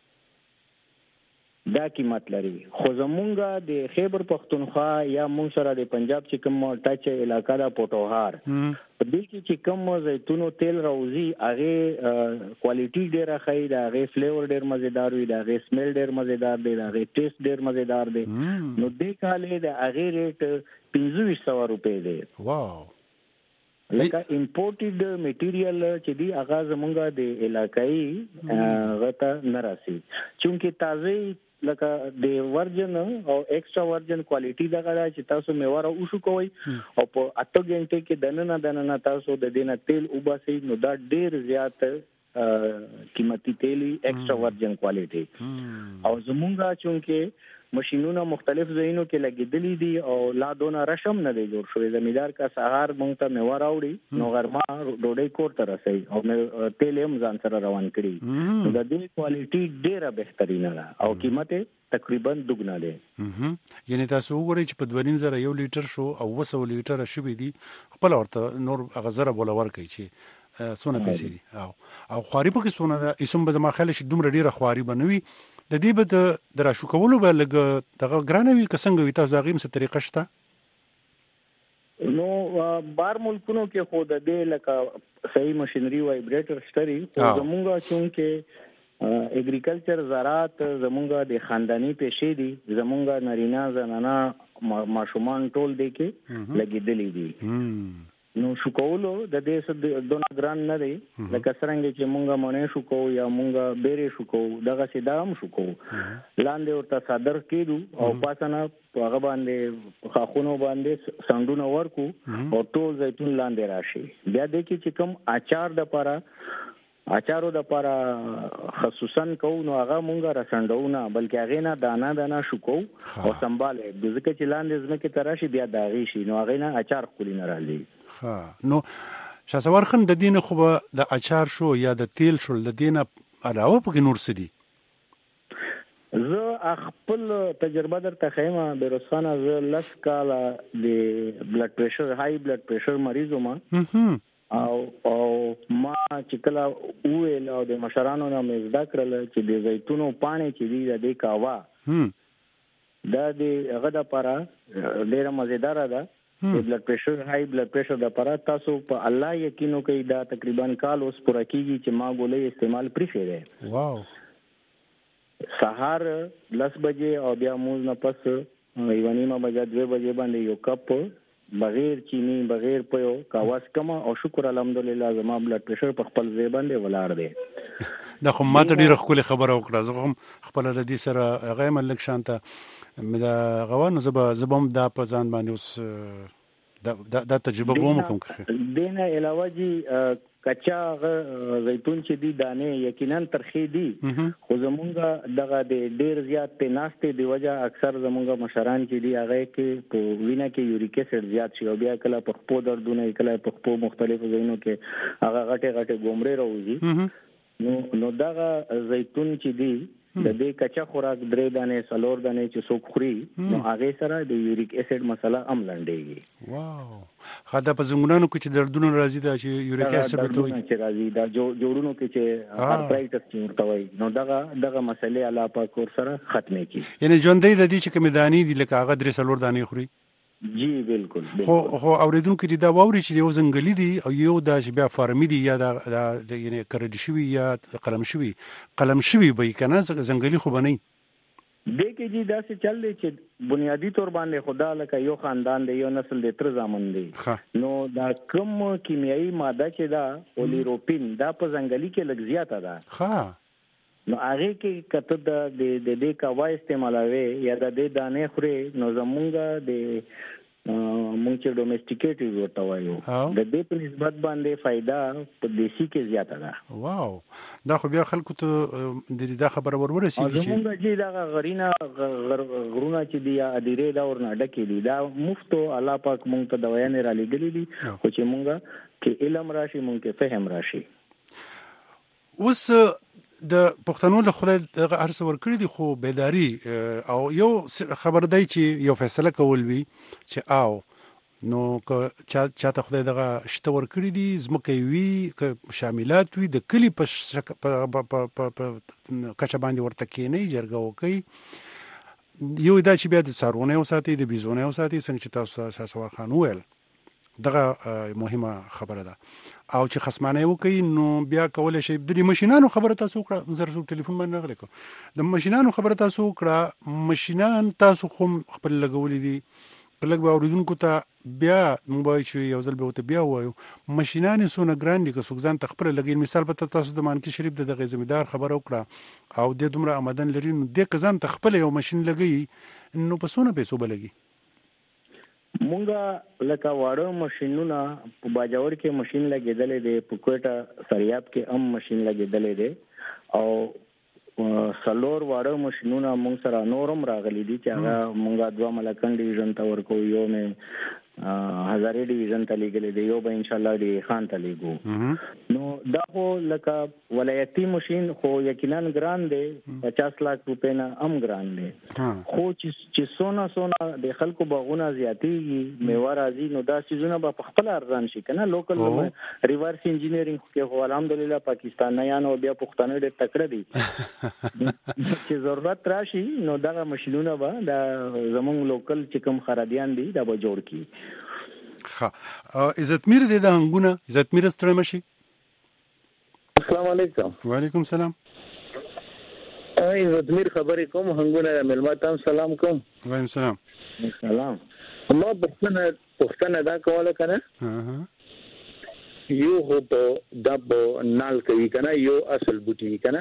دا قیمت لري. خو زمونږ د خیبر پختونخوا یا مونږ سره د پنجاب چې کوم ټاچ علاقہ دا پټوهار په دې کې چې کوم زیتونو تیل راوځي هغه کوالټي ډیره ښه ده هغه فلیور ډیر مزیدار وي دا هغه سمیل ډیر مزیدار دی دا هغه ټیسټ ډیر مزیدار دی نو دې کالې د هغه ریټ 2500 روپے دی. واو لکه امپورټډ میټیریال چې دی هغه زمونږ د علاقائی غته نه راسي چونکه تازه لکه د ورجن او ایکسترا ورجن کوالټي دغه چې تاسو میواره وشو کوي او په 8 غنټه کې دنه تاسو د دینه تیل وباسي نو دا ډیر زیات قیمتي تیلی ایکسترا ورجن کوالټي او زمونږه چونکه ماشینونه مختلف ځایونو کې لګیدلې دي او لا دونه رشم نه دی جوړ شوی زمیدار کا سهار مونږ ته میوه راوړي نو غرمه ډوډۍ کور ته رسي او تیل هم ځان سره روان کړي نو د دې کوالټي ډیره بهترینه ده او قیمت تقریبا دوګنا ده. یعنی تاسو وګورئ چې په 2000 یو لیټر شو او 200 لیټر شوی دي خپل ورته نور غزره بوله ورکړي چې سونه پیسې دي او خواري په کې سونه ده اسم به ما خیال شي دومره ډیره خواري بنوي د دې به د راشو کولو به لږ دغه ګرانه وي که څنګه وي تاسو د هغې څه طریقه شته؟ نو بار ملکونو کې خو د دې لکه صحیح ماشينري وایبریټر شتري او زمونږه چونکه اګریکلچر زراعت زمونږه د خاندانی پېښې دي زمونږه نارینه زنانه ماشومان ټول دي کې لګیدلې دي نو شو کولو د دې څه دونه ګران نه دی لکه څنګه چې مونږه مونږ شو کو یا مونږه بیره شو کو دغه سیدام شو کو لاندې ورته صدر کېدو او پاسنه هغه باندې خاخونو باندې سندونه ورکو او ټول زيتون لاندې راشي بیا د کې چې کوم اچارو د پاره خصوصا کو نو هغه مونږه رسندونه بلکې هغه نه دانا شو کو او سنباله د ځکه چې لاندې زمکه تراشي بیا داغي شي نو هغه نه اچار خولي نه رالي نو شاسوار خان د دینه خو د اچار شو یا د تیل شو د دینه علاوه په نور څه دي زه خپل تجربه درته خیمه بیروسخانه زه لس کاله د بلډ پریشر های بلډ پریشر مریض وم او ما چې کله ویل او د مشرانو نه مې زده کړل چې د زیتونو پانی چې دی د دې کاوا دا د هغه د لپاره ډیره مزیدار ده د بلډ پریشر های بلډ پریشر د لپاره تاسو په الله یقینو کوي دا تقریبا کال اوس پوره کیږي چې ما ګولې استعمال پرې کړې واو سحر 10 بجې او بیا موږ نه پس ایوانیما بجې 2 بجې باندې یو کپ بغیر چینی بغیر پيو کاواس کما او شکر الحمدلله زما بلډ پریشر په خپل ځای باندې ولاړ دی دا خو ماته ډیره خپل خبره وکړه زه هم خپل د دې سره هغه ملک شانته مې غوانو زبم دا په ځان باندې اوس دا تجربه ووم کوم دینه علاوه جی کچا زيتون چې دي دانه یقینا ترخی دي خو زمونږه دغه د ډیر زیات تناسته دی وجه اکثر زمونږه مشران چې دي هغه کې په وینا کې یوریک اسید زیات شي او بیا کله په خپو دردونه کله په خپو مختلفو ځایونو کې هغه غټه ګومړې راوځي نو دغه زيتون چې دي د دې کچا خوراک درې دانه سلور دانه چې څوک خوري نو هغه سره د یوریک اسید مسله هم لنډيږي واو خاطر په زنګونانو کې چې دردونه راځي دا چې یوریک اسید ته وي چې راځي دا جوړونو کې چې ارترایټس چې ورته وي نو دغه مسلې علاوه په کور سره ختمه کی یعنی ژوندۍ د دې چې کوم دانی دي لکه هغه درې سلور دانه خوري جی بالکل خو اوریدونکو دي دا ووري چې یو زنګلی دي او یو د بیا فارمي دي یا د یعنی کړډ شوی یا قلم شوی به کنه زنګلی خو بنئ د کې جی دا څه چل دی چې بنیادی تور باندې خدا لکه یو خاندان دی یو نسل د تر زامن دی نو دا کوم کیمیاوي ماده چې دا اولیروپین دا په زنګلی کې لږ زیاته ده نو هغه کې کته د دې کاوا استعمالوي یا د دې دانه خوري نو زمونږه د مونږ چې ډومېسټیکیټ ورته وایو د دې په نسبت باندې فائدہ په دیسی کې زیاته ده واو دا خو بیا خلکو ته د دې خبره ورسیږي چې زمونږه چې دا غرونه چې دی ادیره دا ورنه ډکې دي دا مفتو الله پاک مونږ ته دوايانې را لګلې دي خو چې مونږه کې علم راشي مونږ کې فهم راشي اوس د پښتنو له خدای دغه ارس ورکړي دي خو بیداری او یو خبر دی چې یو فیصله کول وي چې او نو چاته خدای دغه شته ورکړي دي زمکه وي ک شاملات وي د کلی په کچه باندې ورته کېنی جرګه وکي یو دا چې بیا د سارونه وساتي د بيزونه وساتي څنګه چې تاسو شاسوار خان وویل دغه مهمه خبره ده او چې خصمانه وکي نو بیا کولای شي د ماشينانو خبره تاسو کړه زر ټلیفون باندې غلې کو د ماشينانو خبره تاسو کړه ماشينان تاسو خو خپل لګولې دي کله به اوریدونکو ته بیا موبایل شو یو ځل به وته بیا وایو ماشينان سونه ګراندي که څوک ځان تخپل لګي مثال په تاسو د مانکی شریف دغه زمیدار خبره وکړه او د دومره آمدن لري نو د کزان تخپل یو ماشين لګي نو په سونه پیسو بلګي مونږه لکه واړو ماشينونه په باجوړ کې ماشين لګیدلې دي په کوټه سریاب کې هم ماشين لګیدلې دي او سلور واړو ماشينونه مونږ سره نورم راغلي دي چې هغه مونږه دوا ملکن ډیویژن ته ورکو یو مې هزارې ډیویژن ته لګلې دی یو به ان شاء الله دی خان ته لګو نو دا خو لکه ولایتي ماشين خو یقینا ګران دی 50 لک روپے نه هم ګران دی خو چې سونا د خلکو باغونه زیاتېږي میوه راځي نو دا سيزونه په خپل ارزان شي کنه لوکل ریورس انجینیرینګ کې هو الحمدلله پاکستانیان او بیا پښتانه ډېر تکړه دي چې ضرورت راشي نو دا ماشينونه به دا زمونږ لوکل چې کوم خراديان دي دا به جوړ کی ښه عزتمیر دې د هنګونه عزتمیر ستړی مشي. السلام علیکم. وعلیکم السلام. عزتمیر خبرې کوم هنګونه ملمتام سلام کوم. وعلیکم السلام. سلام. ما پښتنه دا کوله کنه یو هو په دب نال کوي کنه یو اصل بوټي کنه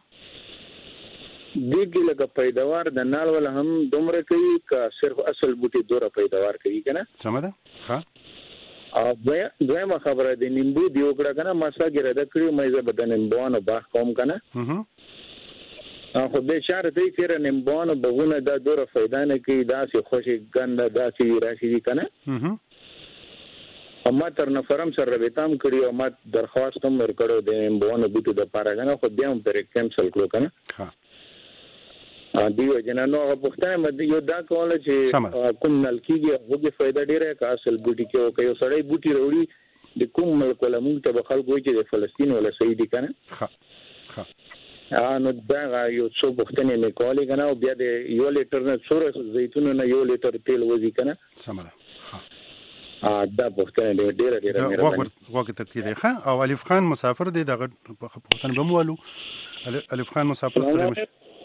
دیګي لکه پیداوار د نال ولا هم دومره کوي که صرف اصل بوټي دوره پیداوار کوي کنه سم ده. ها او دویمه خبره د نیمبو دی وکړه کنه ما ساګره د کړی مې زه بدن نیمبوانو باغ کوم کنه خو به شهر دی چې نیمبوانو بغونه د دوره فائدہ نه کوي دا سي خوشي ګنده دا سي راشي کنه اما تر نفرم سره رابطام کړی او ما درخواست هم ورکړو د نیمبوانو بوټو د پاره کنه خو بیا هم پر کینسل کړو کنه دیو جنانو غوښتنه مې یو دا کوله چې کوم نلکیږي هغه فائدہ ډیره کا اصل بوټي کې او یو سړی بوټي وروړي د کوم ملک ولا مونږ ته خلکو چې د فلسطین ولا صحیح دي کنه نو دا یو څو غوښتنه مې کولې کنه او بیا د یو لیټر نه څوره زیتون نه یو لیټر تیل وځي کنه سم ده. دا غوښتنه ډیره مهرباني وګورئ تکید ښه او الف خان مسافر دی دغه غوښتنه بموالو الف خان مسافر ستړي مشه.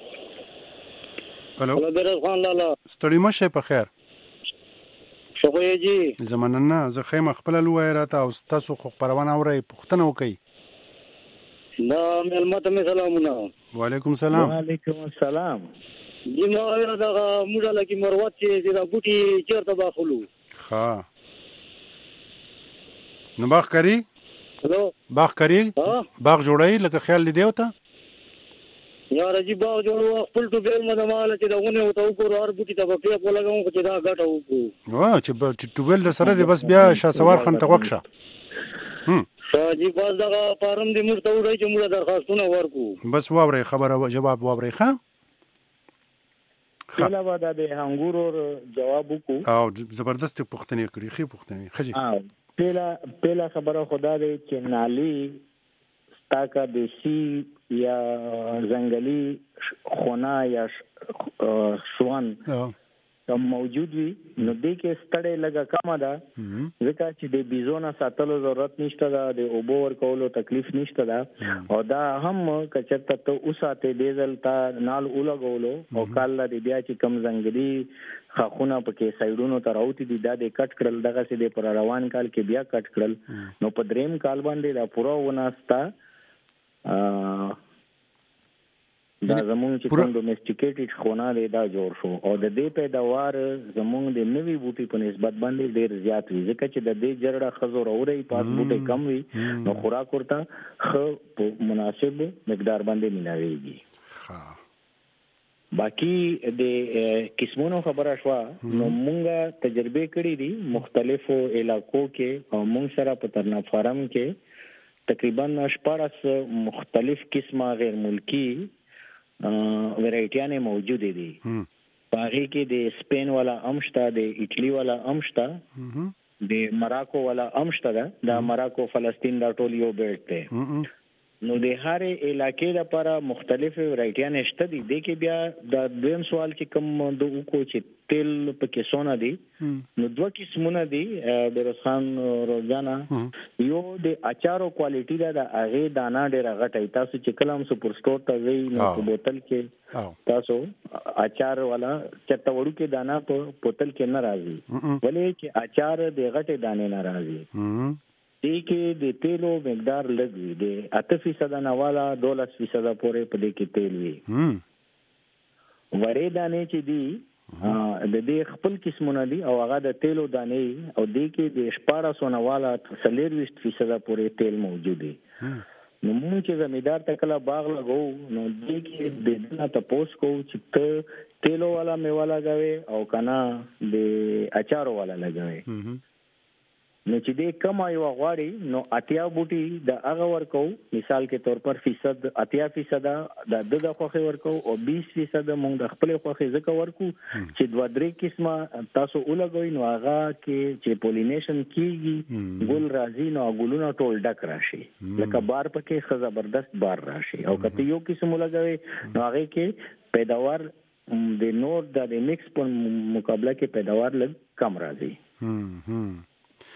الو درز خان لالا ستړي مشه په خیر شوقي جی زماننا زه خیمه خپل لوی راته او تاسو خو پروانه اوري پښتنه وکي. دا ملمت می سلامونه. وعلیکم السلام. وعلیکم السلام. جی نو دا موږ لکه مروت چې دا بوټي چیرته باخلو. ها نو باغ کری هلو باغ کری باغ جوړای لکه خیال لیدې وته یا راځي باغ جوړو خپل ټوبل مدماله چې داونه وته وګورو هر بوټي ته په پیپ لګاو چې دا غټه وکړو چې ټوبل د سره دی بس بیا شاسوار خان ته وکشه ساجي باز دا فارم دې موږ ته وړي چې موږ درخواستونه ورکو بس واوري خبره جواب واوري ښه کله ودا د هنګورو جواب وکړو او زبردست پښتنې کړې خې پښتنې خجي پهلا خبره خدا دې چې نالي تاکا دیسی یا زنګلي خونه یا شوان موجود وي نو دې کې ستړې لګه کم ده ځکه چې د بيزونه ساتلو ضرورت نشته ده د اوبو ورکولو تکلیف نشته ده او دا هم کچته ته اوساته دیزل تا نال اولګولو او کال دې بیا چې کم زنګلي خاخونه پکې سایډونو ته راوتی دي دا د کټ کړل دغه سي د پر روان کال کې بیا کټ کړل نو په دریم کال باندې دا پورا وناستا دا زمونږ چې کوم ډومېسټیکیټډ خونه دی دا جوړ شو او د دې پیداوار زمونږ د نوي بوټي په نسبت باندې ډېر زیات وي ځکه چې د دې جرړه خزو راوړي پاس بوټي کم وي نو خوراک ورته خو مناسب مقدار باندې ملاويږي. باقی د قسمونو خبره شو نو مونږه تجربه کړې دي مختلفو علاقو کې او مونږ سره په ترنا فارم کې تقریبا 14 مختلف قسمه غیر ملکی ورایټیانه موجود دي. باغی کې د سپین والا امشتا د ایټلی والا امشتا د مراکو والا امشتا دا مراکو فلسطین دا ټول یو بیلټ دی نو د هر علاقې لپاره مختلف ورایټیانه شته دي. د کې بیا د دویم سوال چې کوم د وکړو چې تیل پکې سونه دي نو دوه قسمونه دي بیرسخان روزانه یو د اچارو کوالټي دا د هغه دانا ډېر غټه تاسو چې کلم سپر سٹور ته وی نو په بوتل کې تاسو اچار والا چته وړو کې دانا په بوتل کې نه راځي ولې چې اچار د غټه دانې نه راځي دې کې د تیلو مقدار لږ وي د 8% نه والا 12% پورې په دې کې تیل وي وړې دانې چې دي د دې خپل قسمونه دي او هغه د تیلو دانې او دې کې د 1400 والا 40% پورې تیل موجود دي نو موږ چې زمیدار تکلا باغ لګو نو دې کې د دنا تاسو کو چې تیلو والا میوالا غوي او کنا د اچارو والا لګوي نو چې دې کم یو غواړي نو اتیا بوټي د هغه ورکو مثال کې تور پر فیصد 80% د دغه خوخه ورکو او 20% موږ د خپل خوخه زکه ورکو چې دوه درې قسمه تاسو ولګوي نو هغه کې چې پولینیشن کیږي ګل راځي نو ګلونه ټول ډک راشي لکه بار پکې زبردست بار راشي او کته یو قسم ولګوي نو هغه کې پیداوار د نور د میکس په مقابله کې پیداوار لږ کم راځي.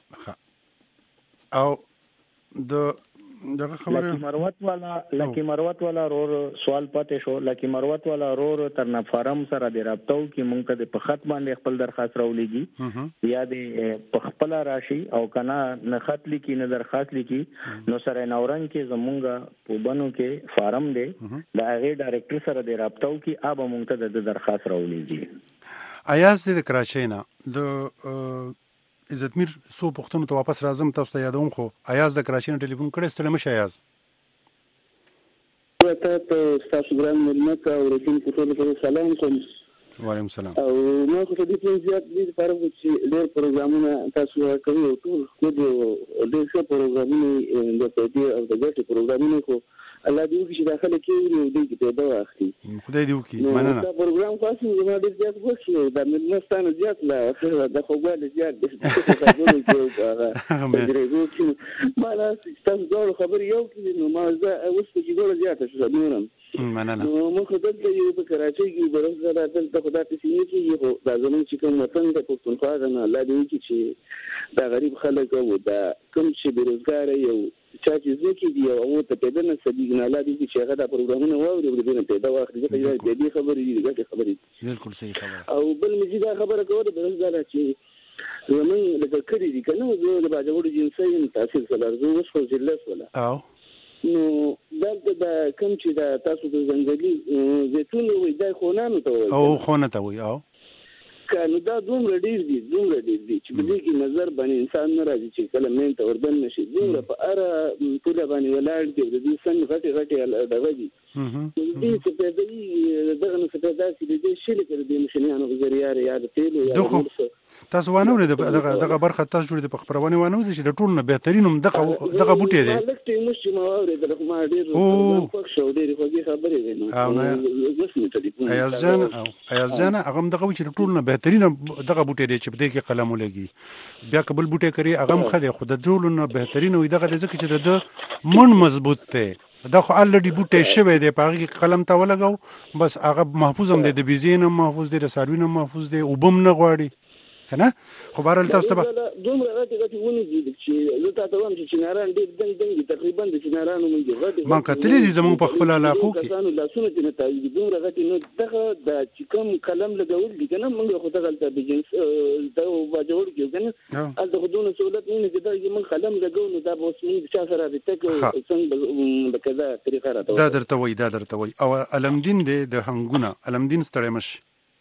او دغه خبره لکی مروت والا رور سوال پاتې شو. لکی مروت والا رور تر نه فارم سره د رابطو کې مونږ ته په خط باندې خپل درخواست راولېږي یا د په خپل راشي او کنا نه خط لیکي نه درخواست لیکي نو سره نورنګ کې زمونږ په بنو کې فارم دی د هغه ډایرکټر سره د رابطو کې اب مونږ ته د درخواست راولېږي. ایاز د کراچۍ نه د عزتمیر سو پښتون ته واپس راځم. تاسو ته یادوم خو ایاز د کراچۍ نه ټلیفون کړی ستړی مشه ایاز. ته تاسو ګران ملت او رسول ټول ته سلام کوم. وعلیکم السلام. او نو خو دې په زیات دې لپاره چې ډېر پروګرامونه تاسو کوي او ټول ډېر ښه پروګرامونه د دې او د ګټې پروګرامونه خو الله دې وکړي چې داخله کې دې کې پیدا واخلي. خدای دې وکړي. مننه. دا پروګرام خاص زما ډېر زیات خوښ دا ملمستانه زیات لا د خوګاله زیات د تاسو ما لا تاسو خبر یو کې نو ما زه اوس کې ګوره زیات شو نورم. مننه. نو موږ دلته یو په کراچۍ کې برسره دلته خدای ته سینې کې یو دا زمون چې کوم وطن د پښتونخوا نه الله دې وکړي چې دا غریب خلک او دا کوم چې بیروزګار یو چا چې ځکه دی او ته پیدا نه سدي نه الله دې چې هغه دا پروګرامونه واوري او دې پیدا واخلي چې دې خبرې دي ګټه خبرې. بالکل صحیح خبره. او بل مې دا خبره کوله بیروزګار چې زمون لکه کړی دي کنه زه د باجوړ جنسي تحصیل سره زه اوس خو ځلس ولا او نو دلته د کوم چې د تاسو د ځنګلي زيتون وي د خونانو ته وي او خونه ته وي او کانو دا دومره ډیر دي چې په دې کې نظر باندې انسان نه راځي چې کله مين ته وردن نشي دومره په اره ټول باندې ولاړ دي د دې سن غټي دغه دي دې څه په دې دغه څه په داسې دې شي لکه د مشنیانو ذریعہ یا د تیلو یا تاسو وانه دغه برخه تاسو جوړ د خبرونه وانه چې د ټول نه بهترینوم دغه بوټي دی او ایاز جان هغه دغه چې د ټول نه بهترینه دغه بوټي دی چې په دې کې قلم ولګي بیا قبل بوټي کری هغه خدای خود د ټول نه بهترینه وي دغه ځکه چې د من مضبوط دی دا خو الریډي بوټي شوی دی په هغه کې قلم ته ولګاو بس هغه محفوظ هم دی د بيزین محفوظ دی د ساروین محفوظ دی او بم نه غواړي کنه خو بهرال تاسو ته دومره غټي ونی دي چې زه تاسو وایم چې چناران ډېر دنګ تقریبا د چنارانو مونږ غټي ما کتلې دي زموږ په خپل علاقو کې کسانو لاسونه نه تایید دومره غټي نو دغه د چې کوم قلم لګول دي کنه مونږ خو دغه د بجنس دا واجوړ کې کنه ال د خدونه سہولت نه دي دا چې مونږ قلم لګو نو دا اوس مونږ چا سره د تک څنګه بکذا طریقه راته دا درته وای او علمدین د هنګونه علمدین ستړی مش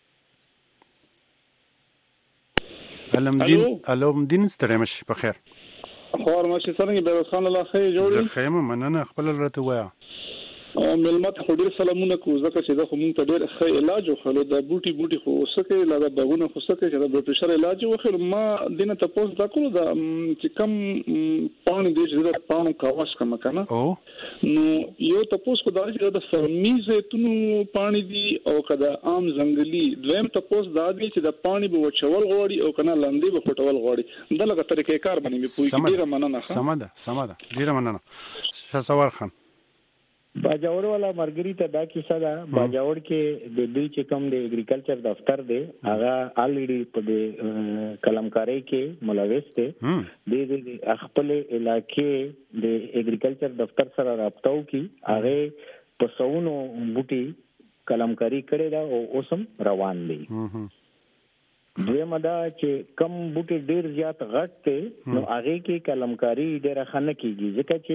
علمدین ستړی مش په خیر خور ماشي څنګه به خان الله خیر جوړي زه خیمه مننه خپل راته وایا او ملمت خډیر سلامونه کو زکه چې دا خو مونږ ته ډېر ښه علاج وخلو دا بوټي خو سکه لا دا بغونه خو سکه چې دا بلډ پريشر علاج وخلو ما دینه تاسو دا کول دا چې کم پانی دې چې دا پانو کاواش کما کنه نو یو تاسو کو دا چې دا فرمي زيتونو پانی دی او کدا عام ځنګلي دویم تاسو دا دی چې دا پانی به وچول غوړي او کنه لاندې به پټول غوړي دا لکه طریقې کار باندې مې پوي ډیره مننه سماده ډیره مننه شاسوار خان. باجوړ والا مرګری ته دا کیسه ده باجوړ کې د دوی چې کوم د اګریکلچر دفتر دی هغه الریډي په کلمکاري کې ملوث دی د خپل علاقې د اګریکلچر دفتر سره رابطه وکي هغه په سونو بوټي کلمکاري کړي دا او اوسم روان دي دویمه دا چې کم بوټي ډیر زیات غټ دي نو هغه کې کلمکاري ډیره خنه کیږي ځکه چې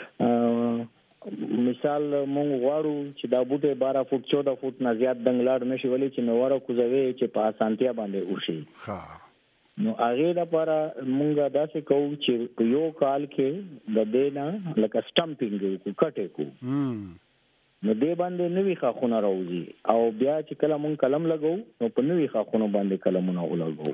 مثال مونږ غواړو چې دا بوټي 12 فوټ 14 فوټ نه زیات دنګلاړ نشي ولې چې نواره کوزوي چې په اسانتیا باندې وشي نو هغه لپاره مونږ داسې کوو چې یو کال کې د دینا لکه سټمپینګ کټه کو نو دې باندې نوې خاخونه راوځي او بیا چې کله مونږ قلم لګو نو په نوې خاخونه باندې قلمونه ولګو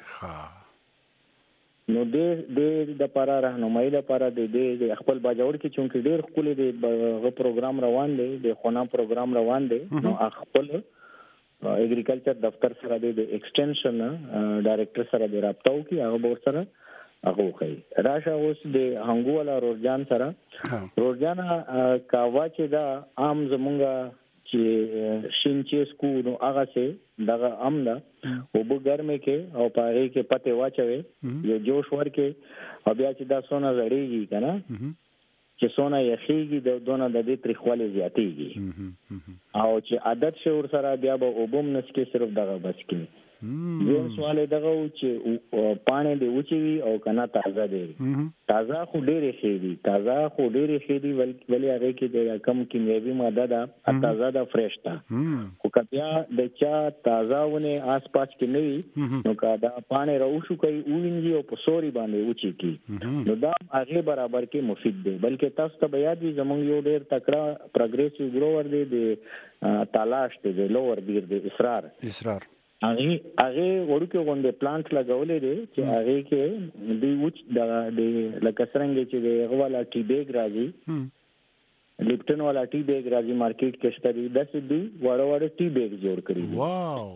نو د لپاره راهنمایي لپاره د خپل باجوړ کې چونکه ډېر خپل د پروګرام روان دی د خونا پروګرام روان دی نو خپل اګریکلچر دفتر سره د ایکسټنشن ډایرکټر سره د رابطه وکي هغه بور سره هغه کوي راشه اوس د هنګو ولا رورجان سره رورجان کاوا چې دا عام زمونږه چې شین چیس کو نو هغه سه دغه امدا او به ګرمه کې او پاره کې پته واچوي یو جوش ورکه او بیا چې دا سونه زړیږي کنه چې سونه یخیږي د دونه د دې تریخواله زیاتیږي او چې عادت شور سره بیا به وبم نسکي صرف دغه بس کې یو سوال دغه چې پانی دی وچوي او کنا تازه دی تازه خو ډېرې خېدي ولې هغه کې د کم کیمیاوي ماده ده تازه ده فرېش ده خو کبیا د چا تازه ونه آس پاس کې نه وي نو کا دا پانی راوشو کوي وینځي او په سوري باندې وچی کی نو دا هغه برابر کې مفید دی بلکې تاسو ته بیا دي زمونږ یو ډېر تکړه پروګریسیو ګروور دی د تلاش دی لوور بیر دی اصرار هغه ورکه غونډه پلانټ لګولې دي چې هغه کې دی وچ د لکه څنګه چې د غوالا ټي بیگ راځي لیپټن والا ټي بیگ راځي مارکیټ کې شته دي 10 دی وړ ټي بیگ جوړ کړی واو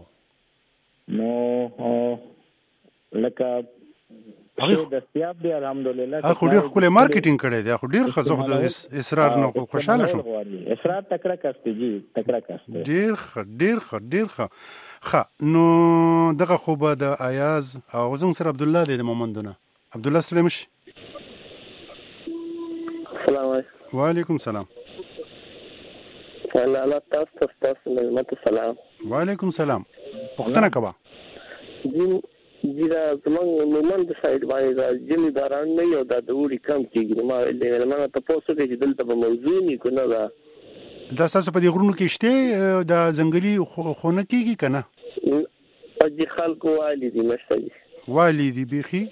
نو لکه هغه دستیاب دی الحمدلله خو ډیر خپل مارکیټینګ کړی دی خو ډیر خزو د اصرار نه خوشاله شو اصرار تکړه کاسته جی تکړه کاسته ډیر نو دغه خو به د ایاز او زنګ سره عبد الله د مومندونه عبد الله سلامش السلام علیکم وعلیکم السلام الله تاسو مت سلام وعلیکم السلام پختنه کبا جی دا زمونږ مومند سایډ باندې دا جمی باران نه یو دا دوړي کم کیږي ما له تاسو کې چې دلته په موضوع نه کو نه دا تاسو په دې غرونو کې شته د ځنګلي خونه کیږي کنه اځي خلکو والی دي مشته والی دي بيخي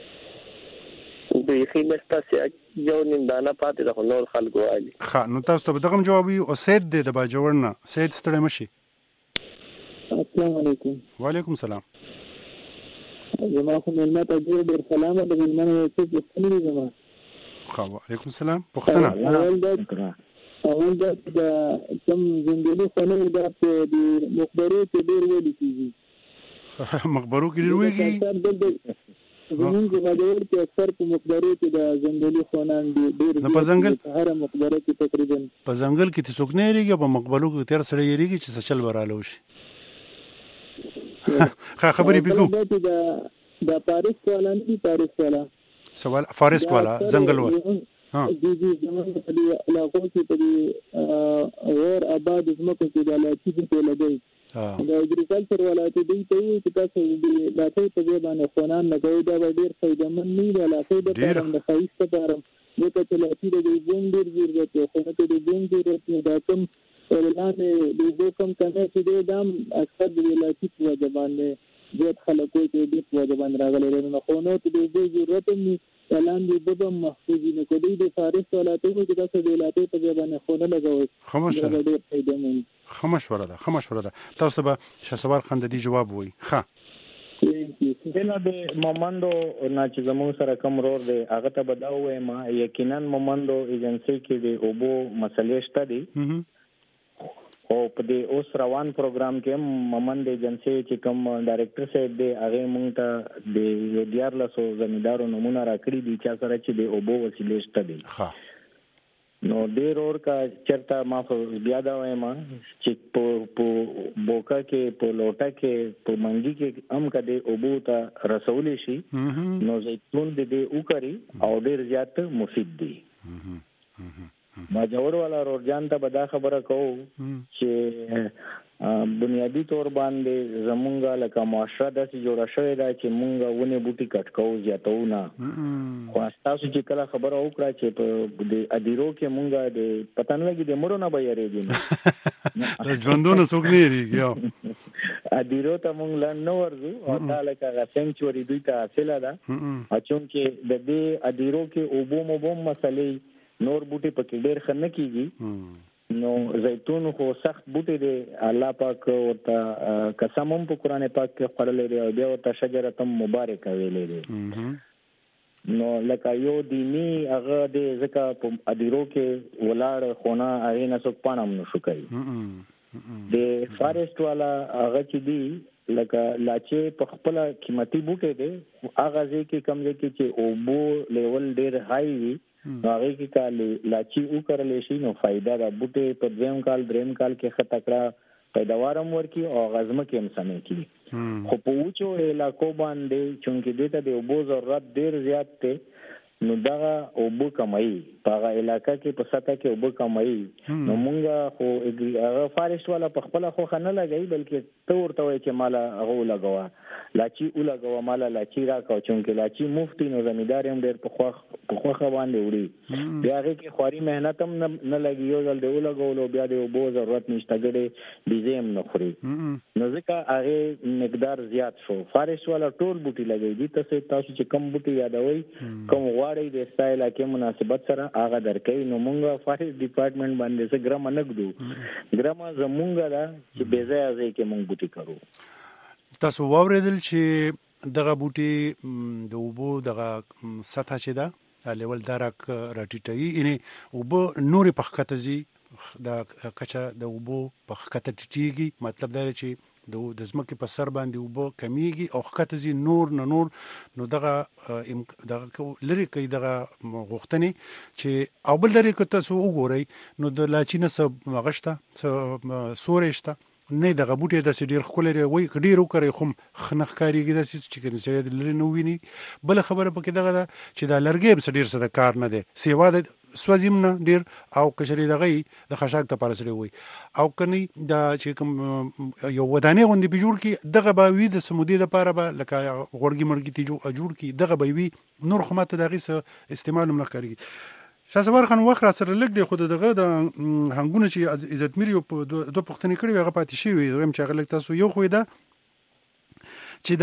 مشته چې یو نیم دانه پاتې د نور خلکو والی نو تاسو ته دغه جوابي او سید د باجوړنا سید ستړي مشي السلام علیکم وعلیکم السلام زما خو ملمت ډېر سلام د ملمنو څخه پوښتنه زما وعلیکم السلام پوښتنه اول دا کوم زندګي خلک دا په مخبرو کې ډېر ویل کیږي مخبرو کې ډېر ویل زمونږ غوړ کې اکثر په مخبرو کې د ځنګلي خونان ډېر په ځنګل هر مخبره کې تقریبا په ځنګل کې څوک نه یریږي په مقبرو کې تیر سره یریږي چې څه چل براله وشي خبرې بيګو دا پاریس والا نه پاریس والا سوال فارست والا ځنګل والا دي زمونږ په دې علاقو کې په دې اور آباد زمکو کې د لاټي په لګي دا اګریکلچر والا ته دی چې تاسو د لاټي په ځای باندې خونان لګوي دا ډېر فائدمن نه دی لاټي د پرم د خایسته پرم دغه چې لاټي د ګوندر ضرورت خو نه د ګوندر ضرورت دا کوم لاندې د کوم کنه چې د دام اکثر د لاټي په ځای باندې د خلکو ته د په ځای باندې راغلي نه خو نو د ضرورت نه لاندې د محفوظ نه کوي د فارس ولاته چې تاسو د لاټي په ځای باندې خونه لګوي خمشوره ده تاسو به شسوار خنددي جواب وای دله د مومندو نه چې زموږ سره کوم رور دی هغه ته بداوې ما یقینا مومندو ایجنسی کې د اوبو مسلې شته دي او په دې اوس روان پروګرام کې مومند ایجنسی چې کوم ډایریکټر صاحب دی هغه مونږ ته د یو دیار لاسو زمیندارو نمونه راکړي دي چې سره چې د اوبو وسیلې شته دي نو ډېر اور کا چرته ما بیا دا وایم چې په بوکا کې په لوټا کې په منګي کې هم کده اوبو ته رسول شي نو زيتون دې وکړي او ډېر زیات مفید دي ما جوړ والا روزان ته بدا خبره کوو چې بنیادی تور باندې زمونږه لکه معاشره داسې جوړه شوې ده چې مونږ ونه بوټي کټ کوو زیاتو نه خو تاسو چې کله خبره وکړه چې په د ادیرو کې مونږه د پتن لګي د مړو نه به یریږي د ژوندونو څوک نه یریږي ادیرو ته مونږ لاندې نو ورځو او دا لکه سنچوري دوی ته حاصله ده اچون چې د دې ادیرو کې اوبو مبوم مسلې نور بوټي پکې ډېر خنه کیږي نو زيتون خو سخت بوټي دی الله پاک ورته قسمم په قران پاک کې خړلې دی او بیا ورته شجره مبارک ویلې دی نو لکه یو دینی هغه د زکه په ادیرو کې ولاړ خونه هغه نه څوک پانم نشو کوي د فارست والا هغه چې دی لکه لاچې په خپل قیمتي بوټي دی هغه ځکه کم ځکه چې اوبو لیول ډېر هاي وي هغه کې کال لاچی وکړل شي نو فائدہ دا بوټي په دویم کال دریم کال کې خطکړه پیداوارم ورکی او غزمه کې هم سمې کی خو په وچو علاقو باندې چونکې دته د اوبو ضرورت ډیر زیات ته نو دا اوبو کمای په علاقہ کې په سطح کې اوبو کمای نو مونږه خو هغه فارست والا په خپل خو خنه لګي بلکې ته ورته وای چې مال هغه لګوا لاچی ولګوا مال لاچی راکاو چونکې لاچی مفتی نو زمیدار هم ډېر په خو باندې وړي بیا هغه کې خواري مهنت هم نه لګي یو ځل دی ولګولو بیا د اوبو ضرورت نشته ګړي بيزه هم نه خوري نو ځکه هغه مقدار زیات شو فارست والا ټول بوټي لګي دي تاسو چې کم بوټي یادوي کوم واړی د سټایل کې مناسبت سره هغه درکې نو مونږه فارست ډپارټمنټ باندې څه ګرام نه ګدو ګرام زمونږه دا چې بيزه ازي کې مونږ بوټي کرو تاسو واوریدل چې دغه بوټي د اوبو دغه سطح چې دا لیول درک راټیټي یعنی اوبو نور په خطزي د کچا د اوبو په خطه ټیټيږي مطلب دا چې د زمکه په سر باندې اوبو کمیږي او خطزي نور نو دغه لری کوي دغه غوښتنې چې او بل لري که تاسو وګورئ نو د لاچینه سب مغشته سورېشته نه دغه بوټي د سډیر خل لري وای ډیر وکړي خو خنخ کاریږي د سیس چې کنه سړی لري نو ویني بل خبره پکې دغه چې دا لرګي به سډیر سره کار نه دی سیوا د سوځیم نه ډیر او کشري دغه د خشاک ته پارسړي وای او کني دا چې کوم یو ودانې غوندي به جوړ کی دغه به وی د سمودي د پاره به لکه غورګي مرګي ته جوړ کی دغه به وی نور خمات دغه څه استعمال نه کوي شاسوار خان وخت را سره لګ دی خود دغه د هنګونه چې عزت میر یو په دوه پښتنې کړي هغه پاتې شي وي زم چې غلط تاسو یو خو دا چې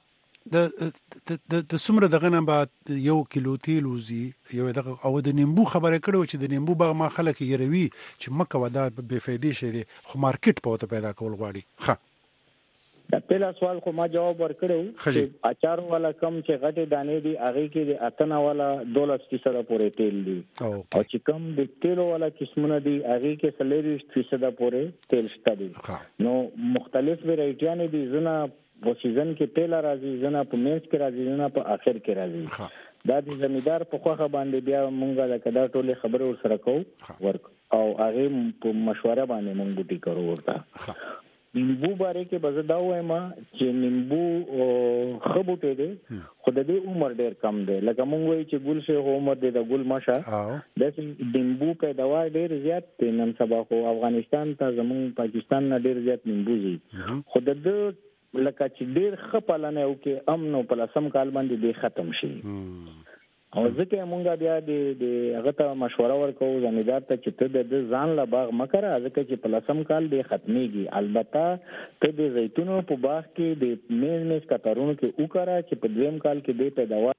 د سمره دغه نه بعد یو کیلو تیل وزي یو دغه او د نیمبو خبره کړو چې د نیمبو باغ ما خلک یروي چې مکه ودا به فائدې شي دي خو مارکیټ په پیدا کول غواړي ښه دا پهلا سوال خو ما جواب ورکړو چې اچار والا کم چې غټه دانې دي هغه کې د اتنا والا 12% پورې تیل دي او چې کم د تیل والا قسمونه دي هغه کې 30% پورې تیل شته دي نو مختلف ویرایټیان دي زنه په سیزن کې تیل راځي زنه په مینس کې راځي زنه په اخر کې راځي دا د زمیدار په خوخه باندې بیا مونږه د کدا ټوله خبره ور سره کوو ورک او هغه په مشوره باندې مونږ بوټي کوو ورته نیمبو باره کې بزه دا وایم چې نیمبو خبوټه دي خو د دې عمر ډیر کم دی لکه مونږ وایي چې ګل شه عمر د ګل ماشه د نیمبو پیداوار ډیر زیات دی نن سبا خو افغانستان ته زمون پاکستان نه ډیر زیات نیمبو دي خو د لکه چې ډیر خپلنه او کې امن او پلسم کال باندې دی ختم شي او ځکه مونږه بیا د هغه ته مشوره ورکو زمیدار ته چې ته د ځان لا باغ مکره ځکه چې په لسم کال دی ختميږي البته ته د زیتونو په باغ کې د میز کتارونو کې وکړه چې په دویم کال کې دی پیداوار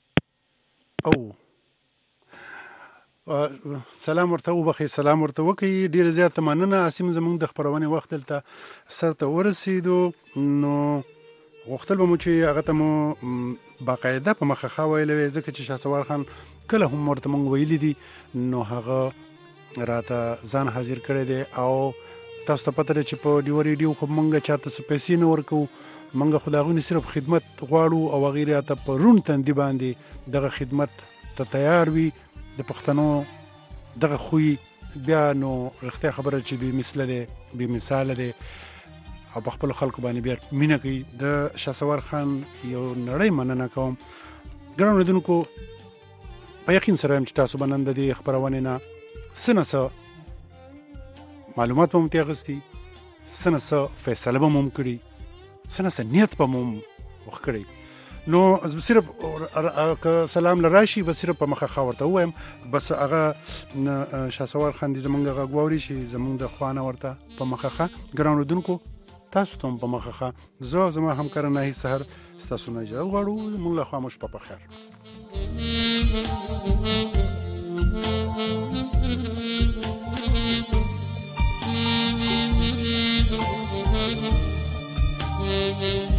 او سلام ورته وبخي سلام ورته وکي ډیر زیات مننه اسیم زمونږ د خبرونه وخت دلته سرته ورسېدو نو وختل به مو چې هغه ته مو باقاعده په مخه خاویلې ځکه چې شاسوار خان کله هم ورته مونږ ویلي دي نو هغه راته ځان حاضر کړی دی او تاسو ته پته ده چې په ډیو ریډیو خو مونږ چاته څه پیسې نه ورکو مونږ خو د هغوی صرف خدمت غواړو او هغوی راته په روڼ تندي باندې دغه خدمت ته تیار وي د پښتنو دغه خوی بیا نو رښتیا خبره چې بې مثله دی بې مثاله دی او په خپل خلکو باندې بیا مینه کوي د شاسوار خان یو نړۍ مننه کوم ګران اوریدونکو په یقین سره چې تاسو باندې د دې خبرونه نه سنه معلومات هم تیغستی سنه فیصله به مم کړي سنه نیت به مم وکړي نو صرف سلام لراشي بس صرف په مخه خاورته وایم بس هغه شاسوار خان دې زمونږ غواړي چې زمونږ د خوانه ورته په مخه ګران اوریدونکو تاسو ته په مخه زما همکار نه سحر تاسو نه اجازه غواړو موږ له خاموش په خیر Mm-hmm.